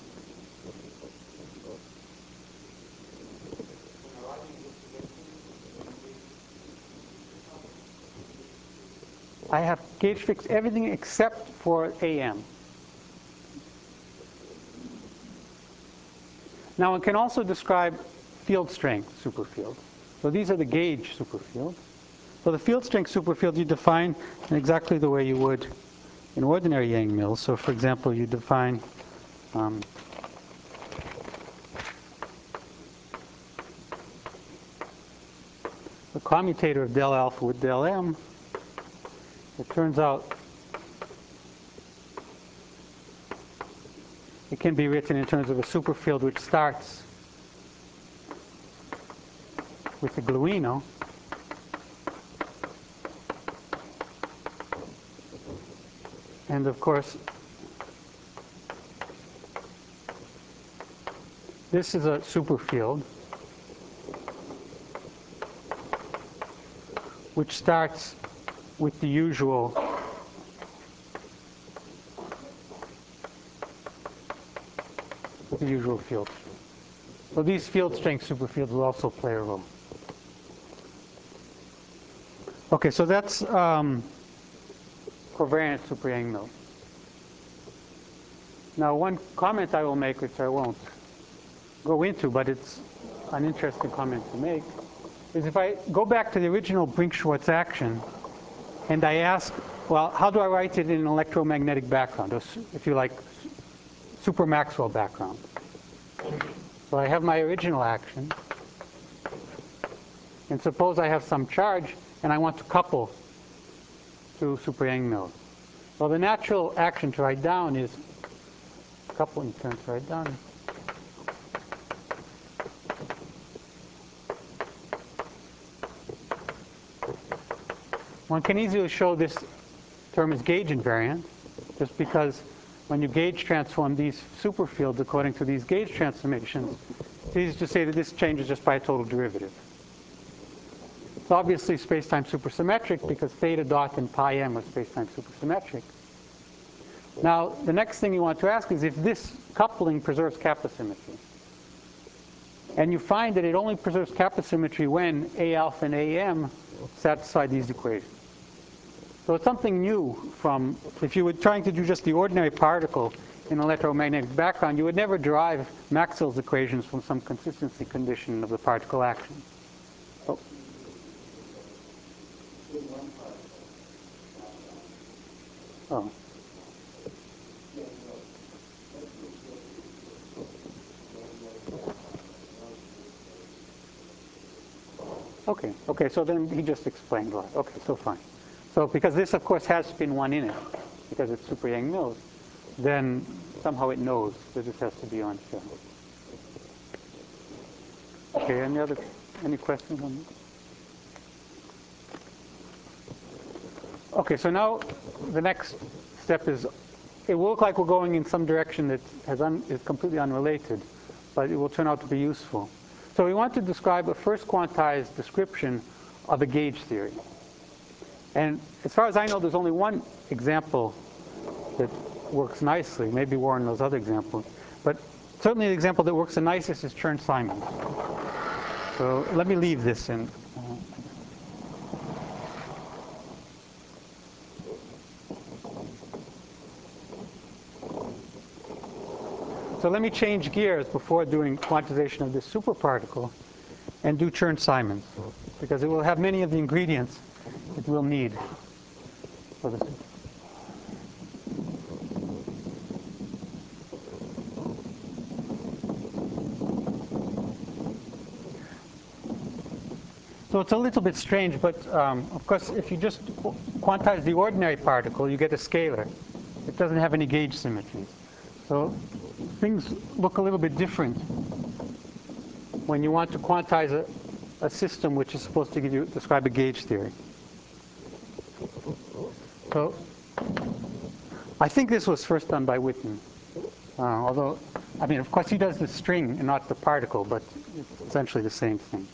I have gauge fixed everything except for A m. Now, one can also describe field strength superfields. So these are the gauge superfields. So the field strength superfield you define in exactly the way you would in ordinary Yang-Mills. So for example, you define um, the commutator of del alpha with del m. It turns out it can be written in terms of a superfield which starts with the gluino. And of course, this is a superfield which starts with the usual the usual field strength. So these field strength superfields will also play a role. Okay, so that's um, covariant super Yang-Mills. Now, one comment I will make, which I won't go into, but it's an interesting comment to make, is if I go back to the original Brink-Schwarz action, and I ask, well, how do I write it in an electromagnetic background, or if you like, super Maxwell background? So I have my original action, and suppose I have some charge, and I want to couple to super Yang-Mills. Well, the natural action to write down is coupling term to write down. One can easily show this term is gauge invariant, just because when you gauge transform these superfields according to these gauge transformations, it's easy to say that this changes just by a total derivative. It's obviously space-time supersymmetric because theta dot and pi m are space-time supersymmetric. Now, the next thing you want to ask is if this coupling preserves kappa symmetry. And you find that it only preserves kappa symmetry when A alpha and A m satisfy these equations. So it's something new from, if you were trying to do just the ordinary particle in an electromagnetic background, you would never derive Maxwell's equations from some consistency condition of the particle action. Oh. Oh. Okay, okay, so then he just explained why. Okay, so fine. So because this, of course, has spin one in it, because it's super Yang-Mills, then somehow it knows that this has to be on shell. Okay, any other, any questions on this? Okay, so now the next step is, it will look like we're going in some direction that has un, is completely unrelated, but it will turn out to be useful. So we want to describe a first quantized description of a gauge theory. And as far as I know, there's only one example that works nicely. Maybe Warren knows other examples. But certainly the example that works the nicest is Chern-Simons. So let me leave this in. So let me change gears before doing quantization of this superparticle and do Chern-Simons, because it will have many of the ingredients that we'll need for this. So it's a little bit strange, but um, of course, if you just quantize the ordinary particle, you get a scalar. It doesn't have any gauge symmetries. So things look a little bit different when you want to quantize a, a system which is supposed to give you, describe a gauge theory. So I think this was first done by Witten. Uh, although, I mean, of course, he does the string and not the particle, but it's essentially the same thing.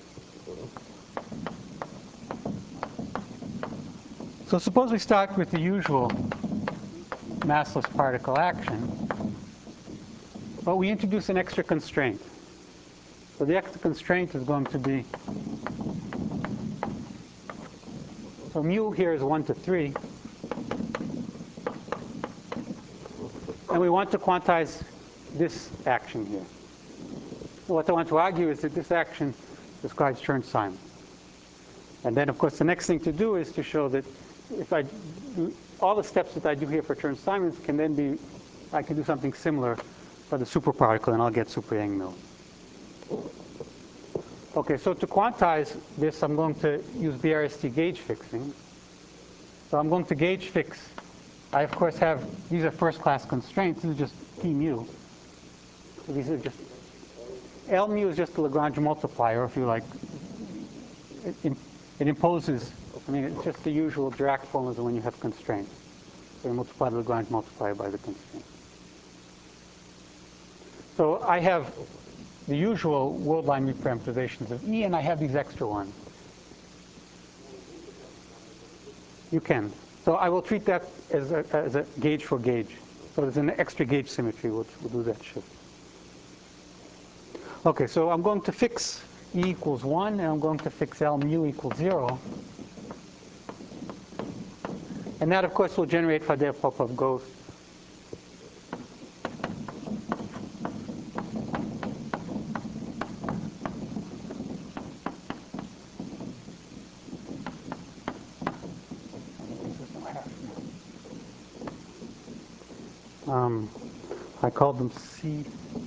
So suppose we start with the usual massless particle action, but we introduce an extra constraint. So the extra constraint is going to be, so mu here is one to three, and we want to quantize this action here. So what I want to argue is that this action describes Chern-Simons. And then, of course, the next thing to do is to show that if I do, all the steps that I do here for Chern-Simons can then be, I can do something similar for the superparticle, and I'll get super Yang-Mills. Okay, so to quantize this, I'm going to use B R S T gauge fixing. So I'm going to gauge fix. I, of course, have, these are first-class constraints. This is just P mu. So these are just, L mu is just the Lagrange multiplier, if you like. It, it, it imposes, I mean, it's just the usual Dirac formula when you have constraints. So you multiply the Lagrange multiplier by the constraint. So I have the usual world line reparameterizations of E, and I have these extra ones. You can. So I will treat that as a, as a gauge for gauge. So there's an extra gauge symmetry which will do that shift. Okay, so I'm going to fix E equals one, and I'm going to fix L mu equals zero. And that, of course, will generate Faddeev-Popov ghost. Um, I called them C.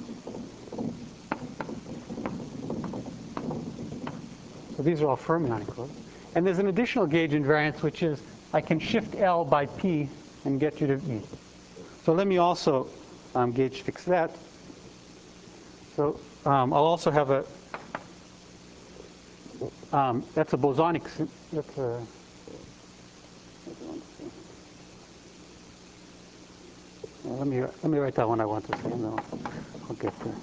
So these are all fermionic. And there's an additional gauge invariance, which is I can shift L by P and get you to E. So let me also um, gauge fix that. So um, I'll also have a, um, that's a bosonic, that's a, Well, let me let me write down what I want to say, and then I'll, I'll get there.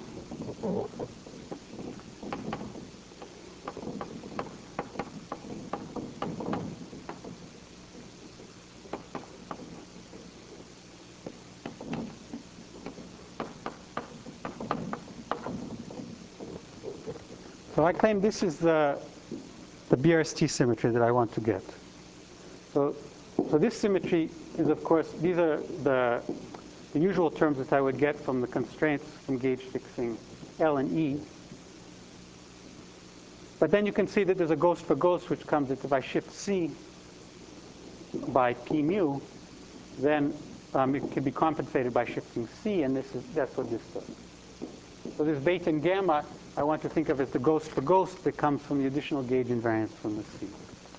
So I claim this is the the B R S T symmetry that I want to get. So, so this symmetry is, of course, these are the, the usual terms that I would get from the constraints from gauge fixing L and E. But then you can see that there's a ghost for ghost, which comes that if I shift C by P mu, then um, it can be compensated by shifting C, and this is, that's what this does. So this beta and gamma, I want to think of as the ghost for ghost that comes from the additional gauge invariance from the C.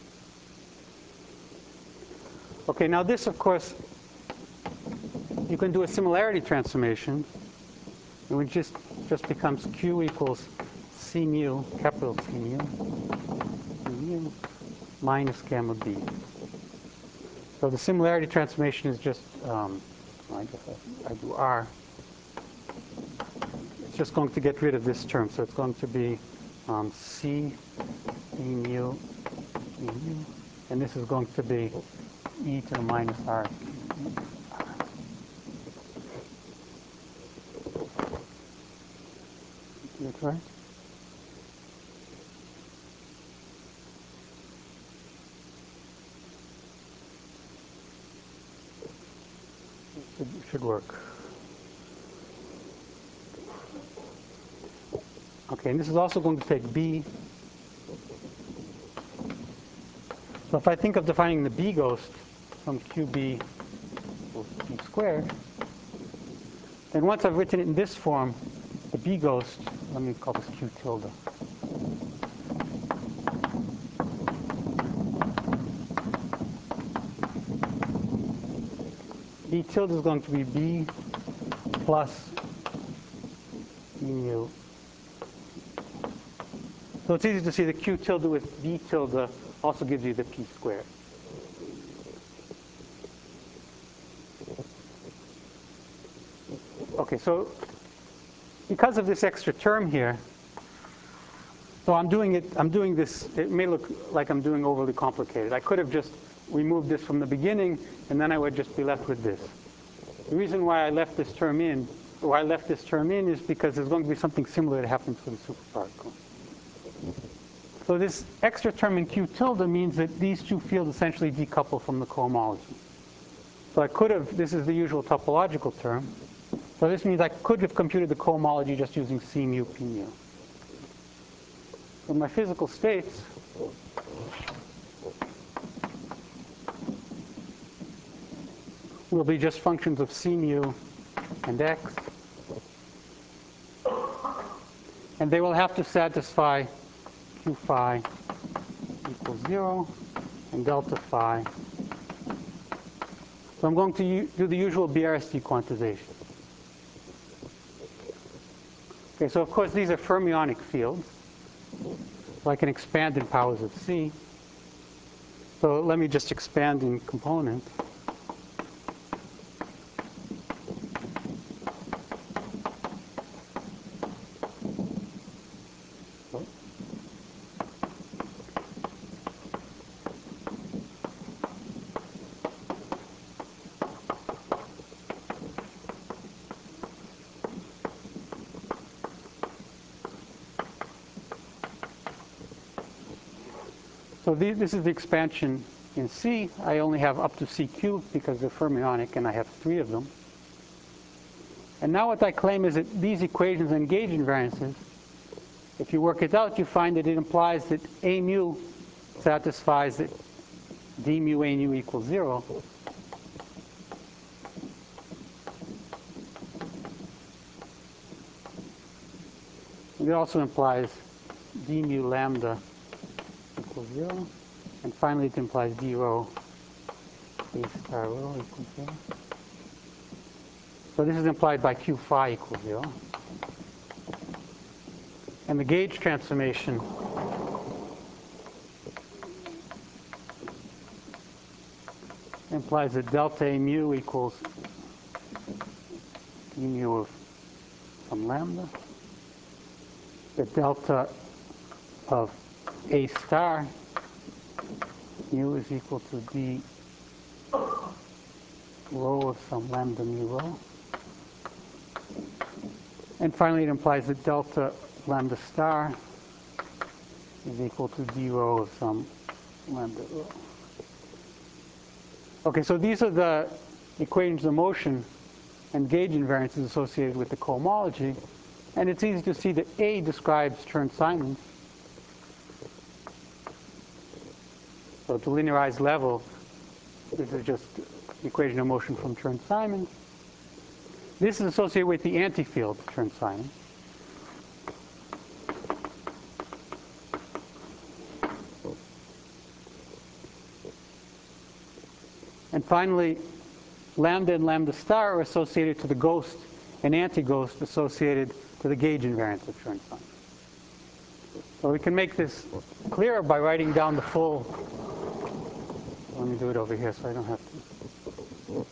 Okay, now this, of course, you can do a similarity transformation, and it just, just becomes Q equals C mu, capital C mu, C mu, minus gamma B. So the similarity transformation is just, um, I guess I, I do R. It's just going to get rid of this term, so it's going to be um, C E mu, E mu, and this is going to be e to the minus r. That's right. It should, it should work. Okay, and this is also going to take B. So if I think of defining the B ghost from Q B equals B squared, then once I've written it in this form, the B ghost, let me call this Q tilde. B tilde is going to be B plus E mu. So it's easy to see the Q tilde with B tilde also gives you the P squared. Okay, so because of this extra term here, so I'm doing it, I'm doing this, it may look like I'm doing overly complicated. I could have just removed this from the beginning, and then I would just be left with this. The reason why I left this term in, or why I left this term in, is because there's going to be something similar that happens for the superparticle. So this extra term in Q tilde means that these two fields essentially decouple from the cohomology. So I could have, this is the usual topological term. So this means I could have computed the cohomology just using C mu P mu. So my physical states will be just functions of C mu and X. And they will have to satisfy Q phi equals zero and delta phi. So I'm going to do the usual B R S T quantization. Okay, so of course these are fermionic fields. So I can expand in powers of C. So let me just expand in components. So these, this is the expansion in C. I only have up to C cubed because they're fermionic, and I have three of them. And now what I claim is that these equations and gauge invariances, if you work it out, you find that it implies that A mu satisfies that D mu A nu equals zero. And it also implies D mu lambda equals zero. And finally, it implies D rho A star rho equals zero. So this is implied by Q phi equals zero. And the gauge transformation implies that delta A mu equals d mu of some lambda. The delta of A star mu is equal to d rho of some lambda mu rho. And finally, it implies that delta lambda star is equal to d rho of some lambda rho. Okay, so these are the equations of motion and gauge invariances associated with the cohomology. And it's easy to see that A describes Chern-Simons. So to linearized level, this is just the equation of motion from Chern-Simons. This is associated with the antifield Chern-Simons. And finally, lambda and lambda star are associated to the ghost and anti-ghost associated to the gauge invariance of Chern-Simons. So we can make this clearer by writing down the full. Let me do it over here so I don't have to.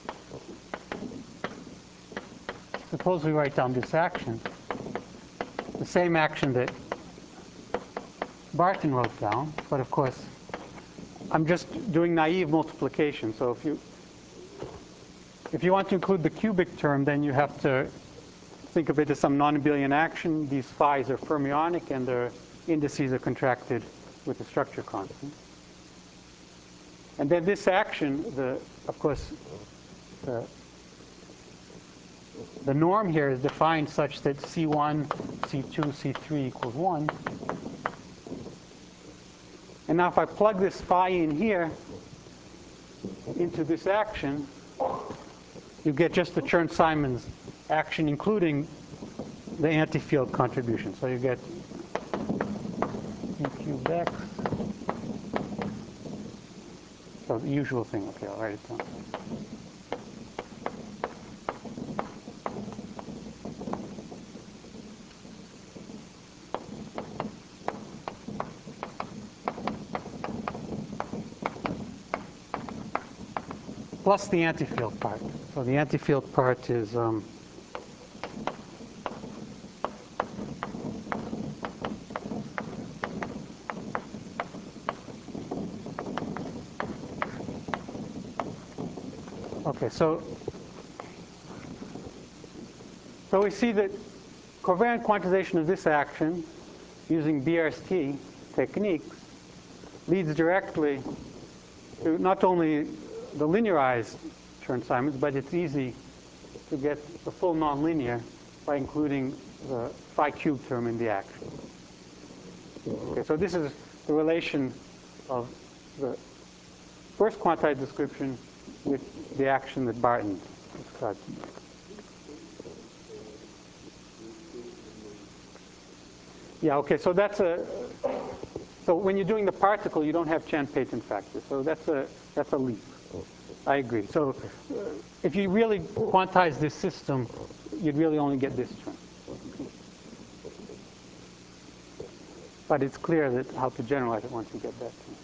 Suppose we write down this action, the same action that Barton wrote down, but of course, I'm just doing naive multiplication. So if you if you want to include the cubic term, then you have to think of it as some non-abelian action. These phi's are fermionic, and their indices are contracted with the structure constant. And then this action, the of course, the, the norm here is defined such that C one, C two, C three equals one. And now if I plug this phi in here into this action, you get just the Chern-Simons action, including the antifield contribution. So you get C cubed x. So the usual thing. Okay, I'll write it down. Plus the antifield part. So the antifield part is um, okay. So so we see that covariant quantization of this action using B R S T techniques leads directly to not only the linearized Chern-Simons, but it's easy to get the full nonlinear by including the phi cubed term in the action. Okay, so this is the relation of the first quantized description with the action that Barton described. Yeah, okay, so that's a, so when you're doing the particle, you don't have Chan-Peyton factor, so that's a, that's a leap. I agree. So uh, if you really quantize this system, you'd really only get this term. But it's clear that how to generalize it once you get that term.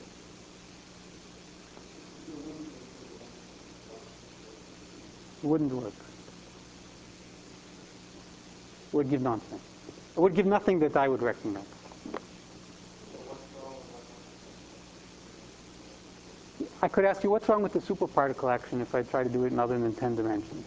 It wouldn't work. It would give nonsense. It would give nothing that I would recognize. I could ask you, what's wrong with the superparticle action if I try to do it in other than ten dimensions?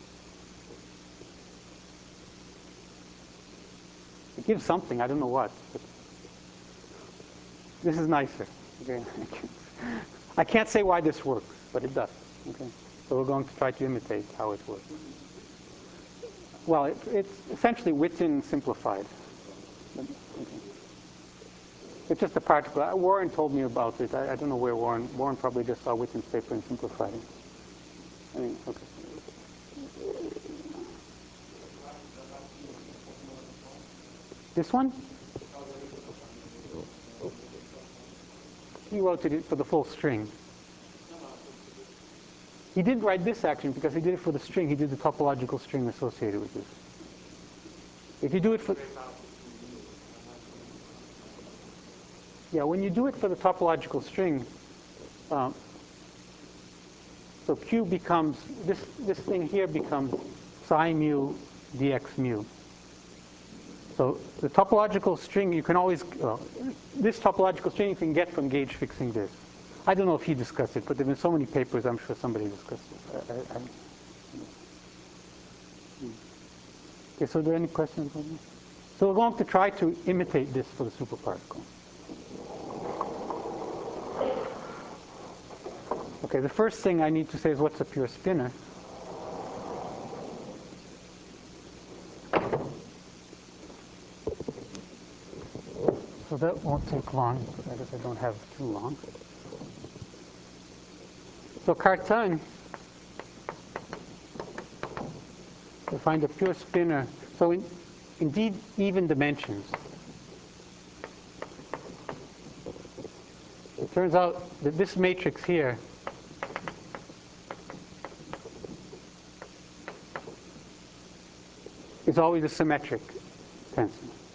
It gives something, I don't know what. But this is nicer. Okay? I can't say why this works, but it does. Okay? So we're going to try to imitate how it works. Well, it, it's essentially Witten simplified. Okay. It's just a particle. Warren told me about it. I, I don't know where Warren. Warren probably just saw Witten's paper and simplified it. I mean, okay. This one? He wrote it for the full string. He didn't write this action because he did it for the string. He did the topological string associated with this. If you do it for... Yeah, when you do it for the topological string, um, so Q becomes, this, this thing here becomes psi mu dx mu. So the topological string you can always, well, this topological string you can get from gauge fixing this. I don't know if he discussed it, but there have been so many papers, I'm sure somebody discussed it. I, I, I, okay, so are there any questions about this? So we're going to try to imitate this for the superparticle. Okay, the first thing I need to say is what's a pure spinor. So that won't take long. I guess I don't have too long. So Cartan, to find a pure spinor, so in, indeed even dimensions. It turns out that this matrix here is always a symmetric tensor.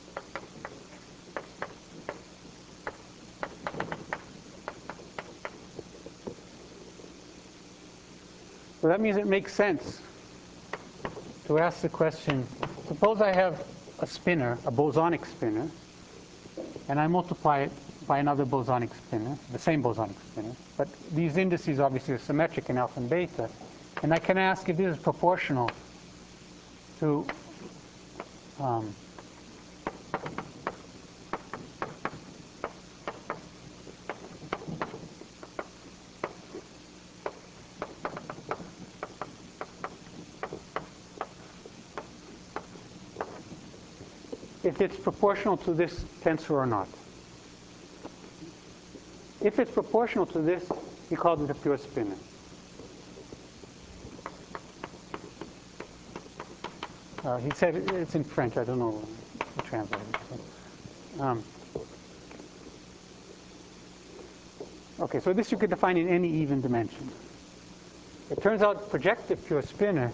So that means it makes sense to ask the question, suppose I have a spinor, a bosonic spinor, and I multiply it by another bosonic spinor, the same bosonic spinor, but these indices obviously are symmetric in alpha and beta, and I can ask if this is proportional to um, if it's proportional to this tensor or not. If it's proportional to this, he calls it a pure spinor. Uh, he said it's in French. I don't know the translator. So, um, okay, so this you could define in any even dimension. It turns out projective pure spinor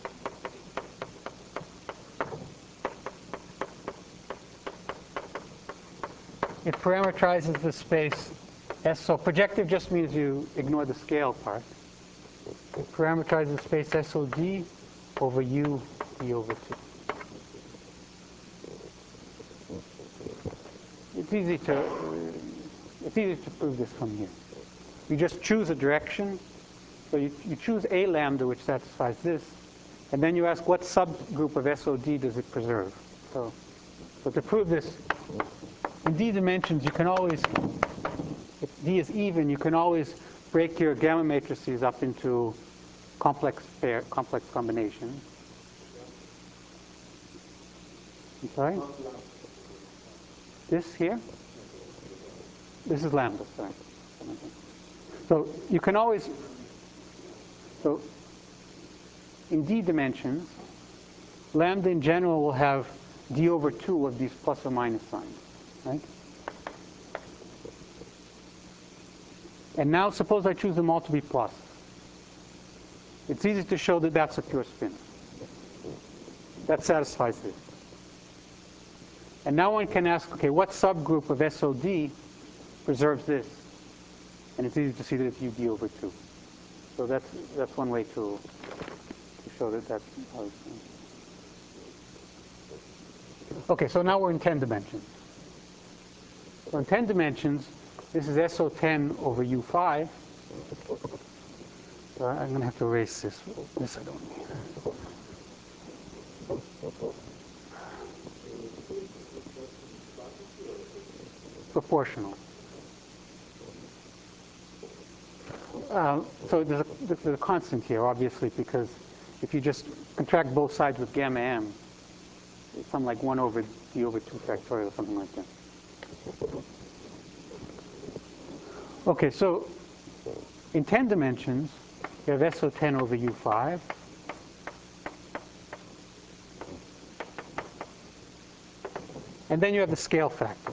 it parameterizes the space S. So projective just means you ignore the scale part. It parameterizes the space S O D over U D over two. It's easy to uh, it's easy to prove this from here. You just choose a direction. So you, you choose a lambda which satisfies this, and then you ask what subgroup of S O D does it preserve. So, so to prove this, in D dimensions, you can always, if D is even, you can always break your gamma matrices up into complex pair, complex combinations. I'm sorry? This here? This is lambda, sorry. So you can always, so in D dimensions, lambda in general will have D over two of these plus or minus signs. Right? And now suppose I choose them all to be plus. It's easy to show that that's a pure spinor. That satisfies this. And now one can ask, okay, what subgroup of S O D preserves this? And it's easy to see that it's U D over two. So that's, that's one way to, to show that that's how it's done. Okay, so now we're in ten dimensions. So in ten dimensions, this is S O ten over U five. So I'm going to have to erase this. This I don't need. Proportional. Uh, so there's a, there's a constant here, obviously, because if you just contract both sides with gamma m, it's something like one over d over two factorial, something like that. Okay, so in ten dimensions, you have S O ten over U five. And then you have the scale factor.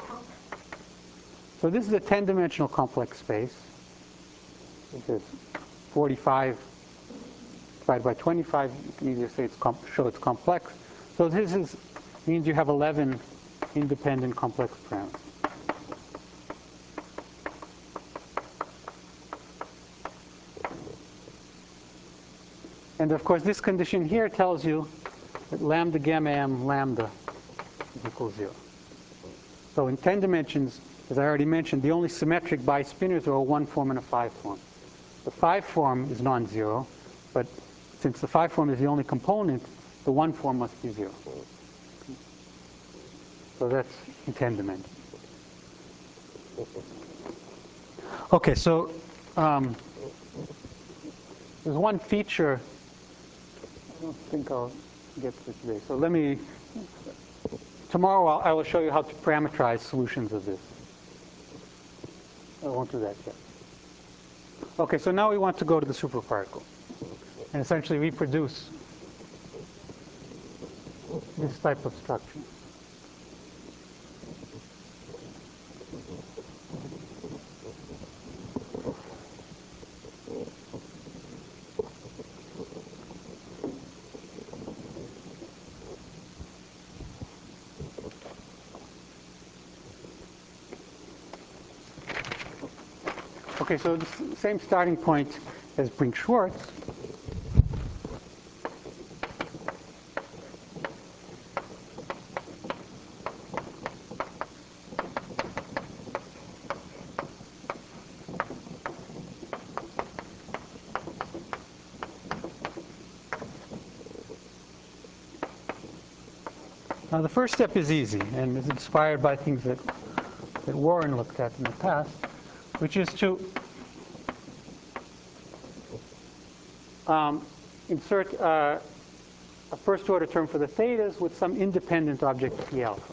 So this is a ten-dimensional complex space. This is forty-five divided by twenty-five. You can either say it's show it's complex. So this is means you have eleven independent complex parameters. And of course, this condition here tells you that lambda gamma m lambda is equal to zero. So in ten dimensions, as I already mentioned, the only symmetric bispinors are a one form and a five form. The five form is non-zero, but since the five form is the only component, the one form must be zero. So that's in ten dimensions. Okay, so um, there's one feature. I don't think I'll get to today. So let me, tomorrow I'll, I will show you how to parameterize solutions of this. I won't do that yet. Okay, so now we want to go to the superparticle and essentially reproduce this type of structure. Okay, so the same starting point as Brink-Schwarz. Now the first step is easy and is inspired by things that, that Warren looked at in the past, which is to um, insert uh, a first order term for the thetas with some independent object P alpha.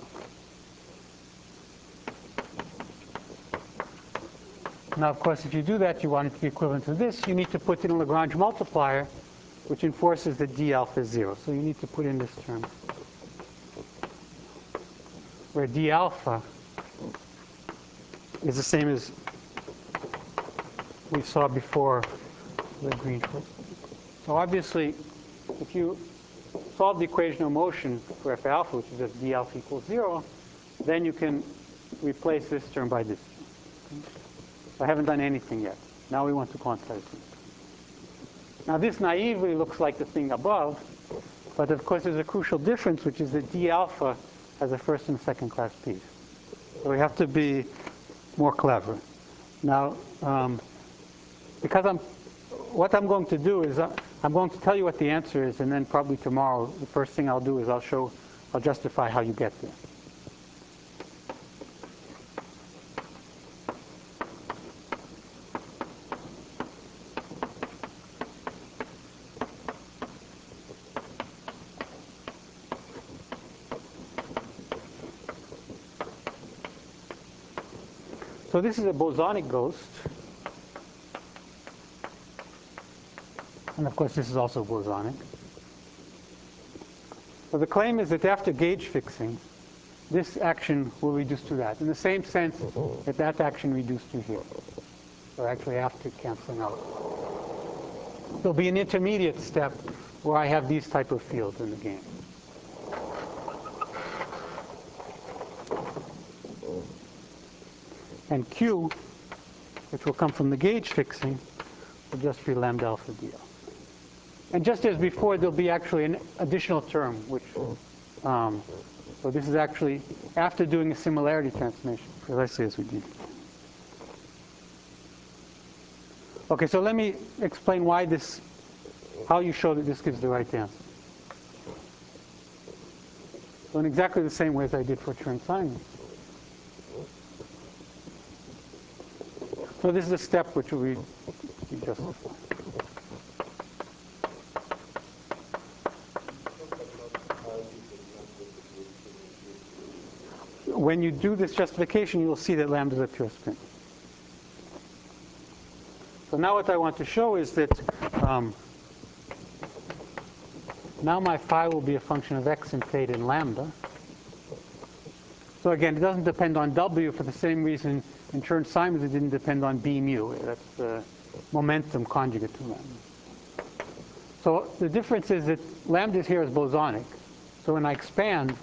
Now of course if you do that, you want it to be equivalent to this, you need to put in a Lagrange multiplier which enforces that D alpha is zero. So you need to put in this term where D alpha is the same as we saw before the Green-Schwarz. So obviously, if you solve the equation of motion for F alpha, which is if D alpha equals zero, then you can replace this term by this term. I haven't done anything yet. Now we want to quantize it. Now this naively looks like the thing above, but of course there's a crucial difference, which is that D alpha has a first and second class piece. So we have to be more clever. Now, um, because I'm, what I'm going to do is uh, I'm going to tell you what the answer is, and then probably tomorrow the first thing I'll do is I'll show, I'll justify how you get there. So this is a bosonic ghost. And of course, this is also bosonic. So the claim is that after gauge fixing, this action will reduce to that, in the same sense that that action reduced to here. So actually after canceling out. There'll be an intermediate step where I have these type of fields in the game. And Q, which will come from the gauge fixing, will just be lambda alpha D alpha. And just as before, there'll be actually an additional term, which, um, so this is actually after doing a similarity transformation, precisely as we did. Okay, so let me explain why this, how you show that this gives the right answer. So in exactly the same way as I did for Chern-Simons. So this is a step which will be, be justified. When you do this justification, you will see that lambda is a pure spin. So now what I want to show is that um, now my phi will be a function of x and theta and lambda. So again, it doesn't depend on W for the same reason in Chern-Simons it didn't depend on B mu. That's the momentum conjugate to lambda. So the difference is that lambda is here is bosonic. So when I expand,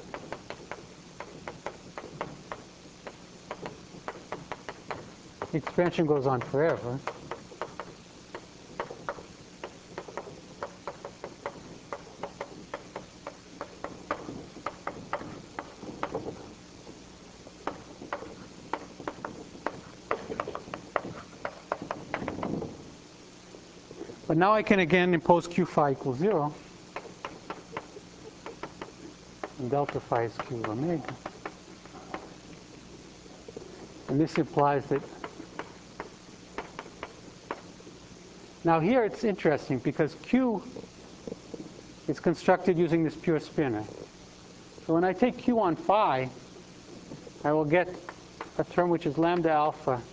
the expansion goes on forever. But now I can again impose q phi equals zero. And delta phi is q omega. And this implies that. Now here it's interesting because q is constructed using this pure spinor. So when I take q on phi, I will get a term which is lambda alpha.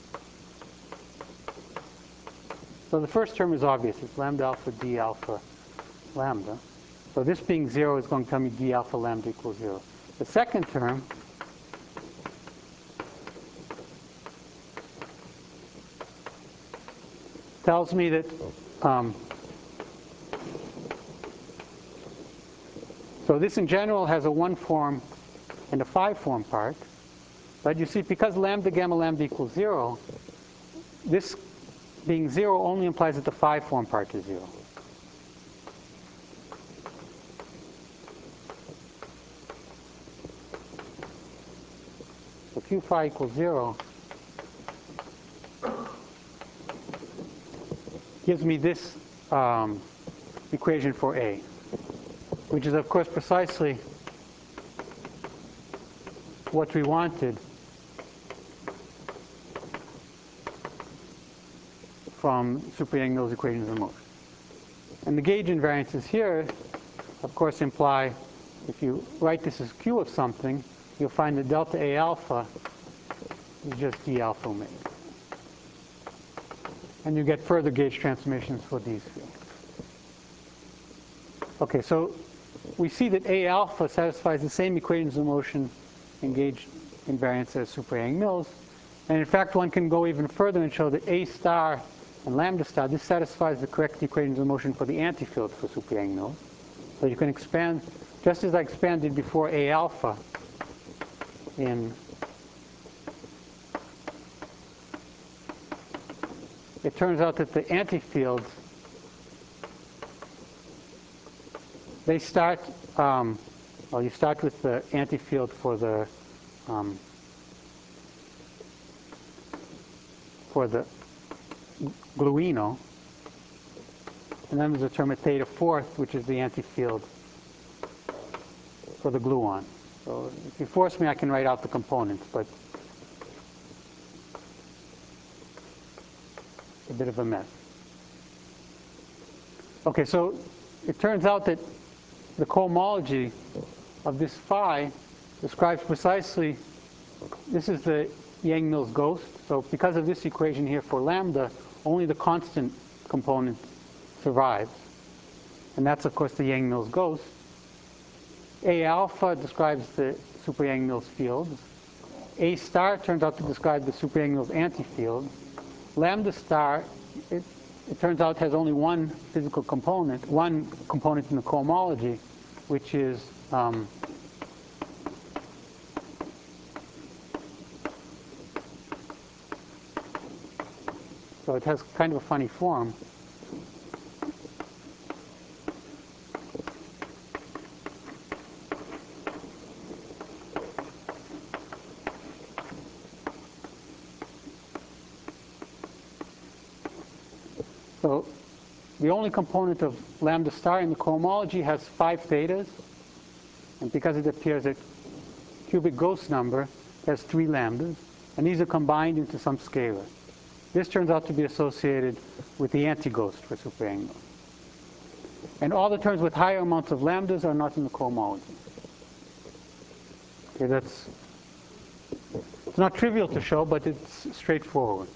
So the first term is obvious. It's lambda alpha d alpha lambda. So this being zero is going to tell me d alpha lambda equals zero. The second term tells me that um, so this in general has a one form and a five form part. But you see, because lambda gamma lambda equals zero, this being zero only implies that the five form part is zero. So q phi equals zero gives me this um, equation for A, which is, of course, precisely what we wanted from Super-Yang-Mills equations of motion. And the gauge invariances here, of course, imply if you write this as q of something, you'll find that delta A alpha is just d alpha omega. And you get further gauge transformations for these fields. Okay, so we see that A alpha satisfies the same equations of motion and gauge invariance as Super-Yang-Mills. And in fact, one can go even further and show that A star and lambda star, this satisfies the correct equations of motion for the antifield for Super-Yang-Mills. So you can expand, just as I expanded before A alpha in, it turns out that the antifields, they start, um, well, you start with the antifield for the um, for the gluino, and then there's a term at theta fourth, which is the antifield for the gluon. So if you force me, I can write out the components, but it's a bit of a mess. Okay, so it turns out that the cohomology of this phi describes precisely, this is the Yang-Mills ghost. So because of this equation here for lambda, only the constant component survives. And that's, of course, the Yang-Mills ghost. A alpha describes the Super-Yang-Mills fields. A star turns out to describe the Super-Yang-Mills antifield. Lambda star, it, it turns out, has only one physical component, one component in the cohomology, which is um, so it has kind of a funny form. So the only component of lambda star in the cohomology has five thetas, and because it appears at cubic ghost number, it has three lambdas, and these are combined into some scalar. This turns out to be associated with the anti-ghost for Super-Yang-Mills. And all the terms with higher amounts of lambdas are not in the cohomology. Okay, that's, it's not trivial to show, but it's straightforward.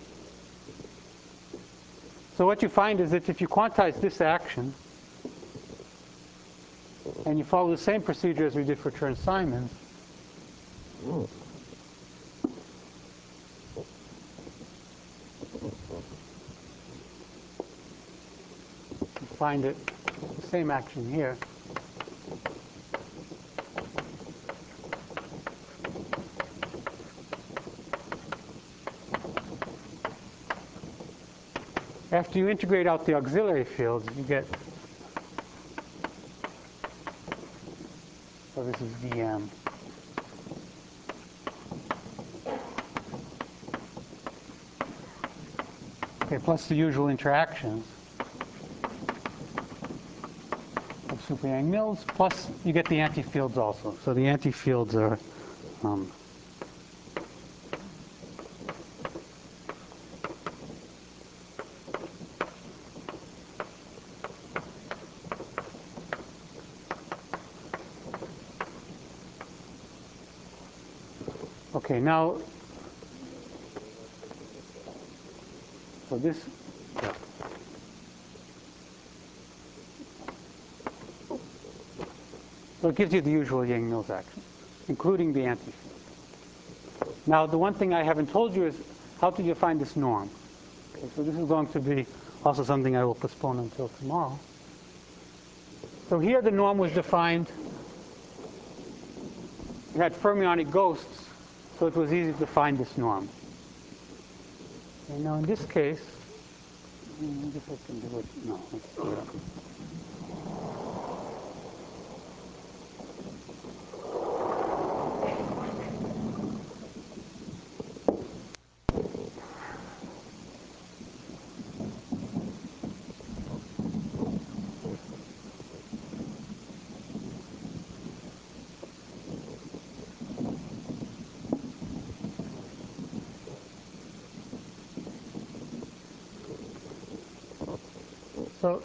So what you find is that if you quantize this action, and you follow the same procedure as we did for Chern-Simons, you find it, the same action here. After you integrate out the auxiliary fields, you get, so this is V M. Okay, plus the usual interactions. super Yang-Mills, plus you get the anti-fields also. So the anti-fields are um, okay, now, so this, yeah. So it gives you the usual Yang-Mills action, including the anti-field. Now, the one thing I haven't told you is how to define this norm. Okay, so this is going to be also something I will postpone until tomorrow. So here the norm was defined. You had fermionic ghosts, so it was easy to find this norm. And now in this case, I wonder if I can do it. No, let's do it. So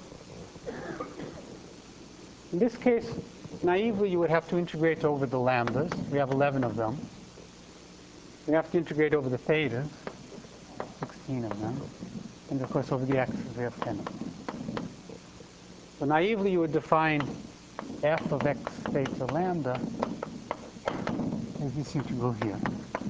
in this case, naively, you would have to integrate over the lambdas. We have eleven of them. We have to integrate over the thetas, sixteen of them. And of course, over the x's, we have ten of them. So naively, you would define f of x theta lambda as this integral here.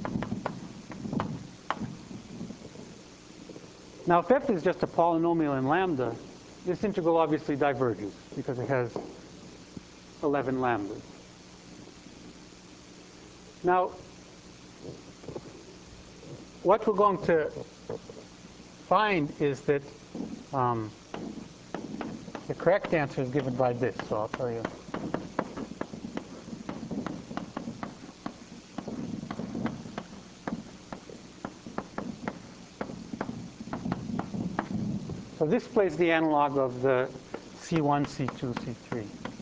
Now, if f is just a polynomial in lambda, this integral obviously diverges because it has eleven lambdas. Now, what we're going to find is that um, the correct answer is given by this, so I'll tell you. So this plays the analog of the C one, C two, C three.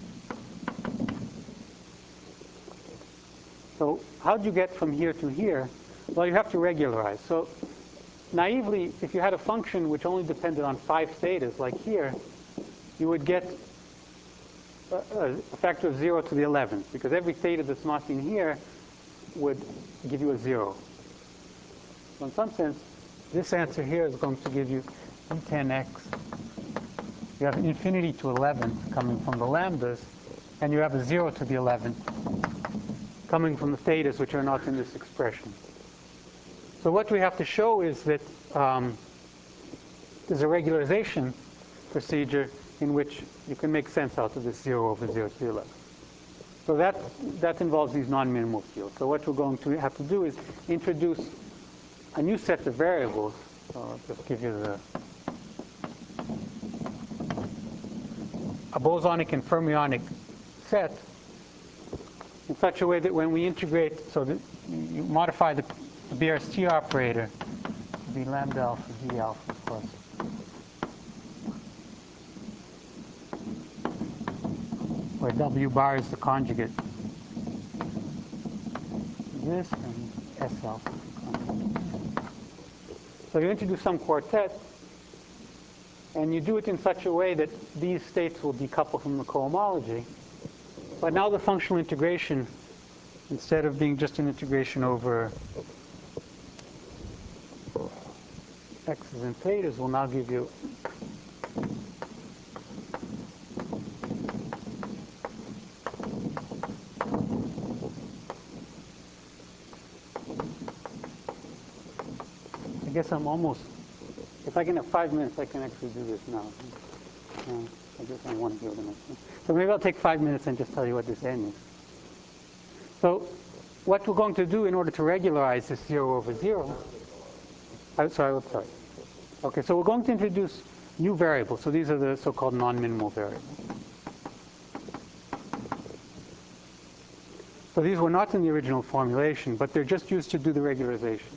So how do you get from here to here? Well, you have to regularize. So naively, if you had a function which only depended on five thetas, like here, you would get a, a factor of zero to the eleventh, because every theta that's not in here would give you a zero. So in some sense, this answer here is going to give you e ten x. You have infinity to eleven coming from the lambdas, and you have a zero to the eleventh coming from the thetas which are not in this expression. So what we have to show is that um, there's a regularization procedure in which you can make sense out of this zero over zero to the eleventh. So that, that involves these non-minimal fields. So what we're going to have to do is introduce a new set of variables. So I'll just give you the a bosonic and fermionic set in such a way that when we integrate, so that you modify the, the B R S T operator to be lambda alpha v alpha plus where W bar is the conjugate. This and S alpha is the conjugate. So you introduce some quartet, and you do it in such a way that these states will decouple from the cohomology. But now the functional integration, instead of being just an integration over x's and thetas, will now give you I guess I'm almost, if I can have five minutes, I can actually do this now. Uh, I guess I want to go to the next one. So maybe I'll take five minutes and just tell you what this n is. So what we're going to do in order to regularize this zero over zero, I'm sorry, I'm sorry. Okay, so we're going to introduce new variables. So these are the so-called non-minimal variables. So these were not in the original formulation, but they're just used to do the regularization.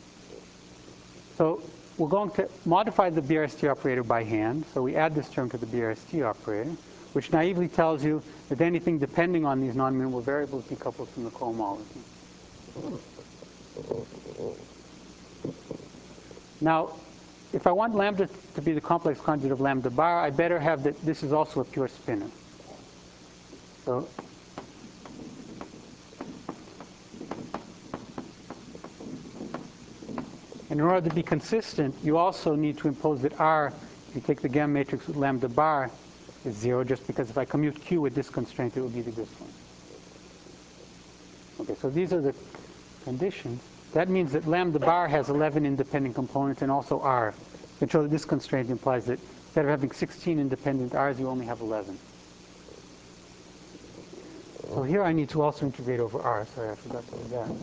So we're going to modify the B R S T operator by hand. So we add this term to the B R S T operator. which naively tells you that anything depending on these non-minimal variables decouples from the cohomology. Now, if I want lambda to be the complex conjugate of lambda bar, I better have that this is also a pure spinor. So and in order to be consistent, you also need to impose that R, if you take the gamma matrix with lambda bar, is zero, just because if I commute Q with this constraint, it will be the this one. Okay, so these are the conditions. That means that lambda bar has eleven independent components and also R. Control this constraint implies that instead of having sixteen independent R's, you only have eleven. So here I need to also integrate over R. Sorry, I forgot to do that.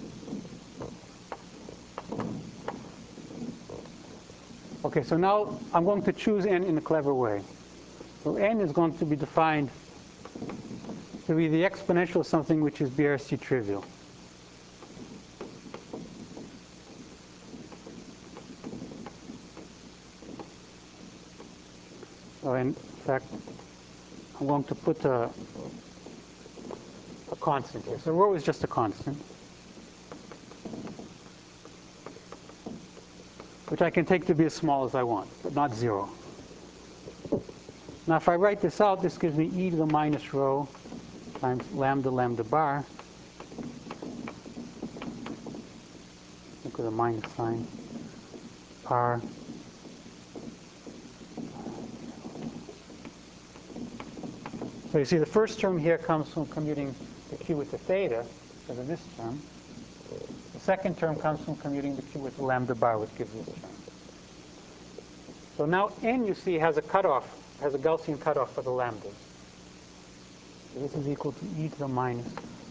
Okay, so now I'm going to choose n in a clever way. So n is going to be defined to be the exponential of something which is B R C trivial. So in fact, I'm going to put a, a constant here. So rho is just a constant, which I can take to be as small as I want, but not zero. Now if I write this out, this gives me e to the minus rho times lambda lambda bar. Look at the minus sign. R. So you see the first term here comes from commuting the Q with the theta, because of this term. The second term comes from commuting the Q with the lambda bar, which gives this term. So now n, you see, has a cutoff, has a Gaussian cutoff for the lambdas. So this is equal to e to the minus.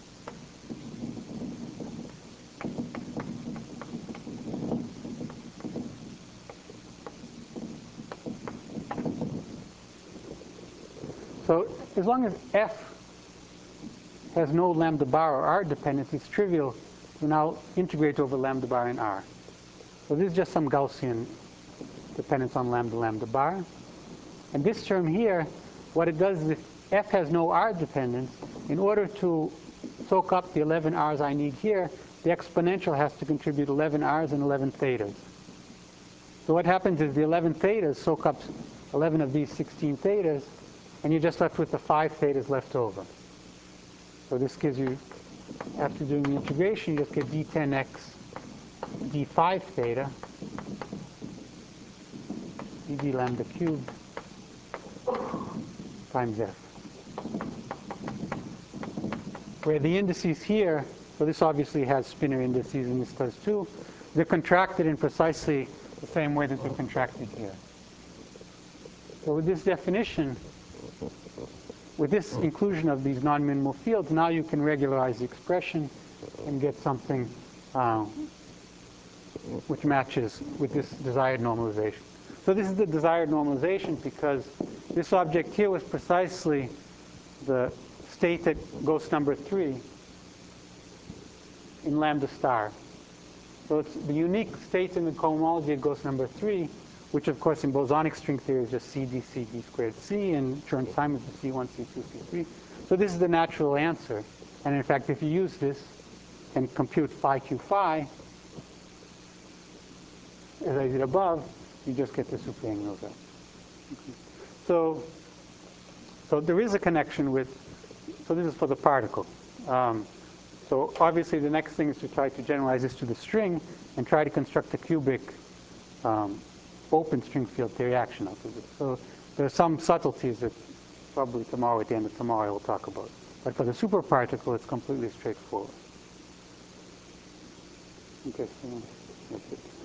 So as long as f has no lambda bar or R dependence, it's trivial to now integrate over lambda bar and R. So this is just some Gaussian dependence on lambda lambda bar. And this term here, what it does is if f has no R dependence, in order to soak up the eleven R's I need here, the exponential has to contribute eleven R's and eleven thetas. So what happens is the eleven thetas soak up eleven of these sixteen thetas, and you're just left with the five thetas left over. So this gives you, after doing the integration, you just get d ten x d five theta dd lambda cubed times f. Where the indices here, so this obviously has spinor indices and this does too, they're contracted in precisely the same way that they're contracted here. So with this definition, with this inclusion of these non-minimal fields, now you can regularize the expression and get something uh, which matches with this desired normalization. So this is the desired normalization because this object here was precisely the state at ghost number three in lambda star. So it's the unique state in the cohomology at ghost number three, which of course in bosonic string theory is just C D C D squared C, and Chern-Simons is C one, C two, C three. So this is the natural answer. And in fact, if you use this and compute phi q phi, as I did above, you just get the superannual result. Okay. So, so there is a connection with, so this is for the particle. Um, so obviously the next thing is to try to generalize this to the string and try to construct a cubic um, open string field theory action out of it. So there are some subtleties that probably tomorrow, at the end of tomorrow, I will talk about. But for the superparticle, it's completely straightforward. Okay, so that's it.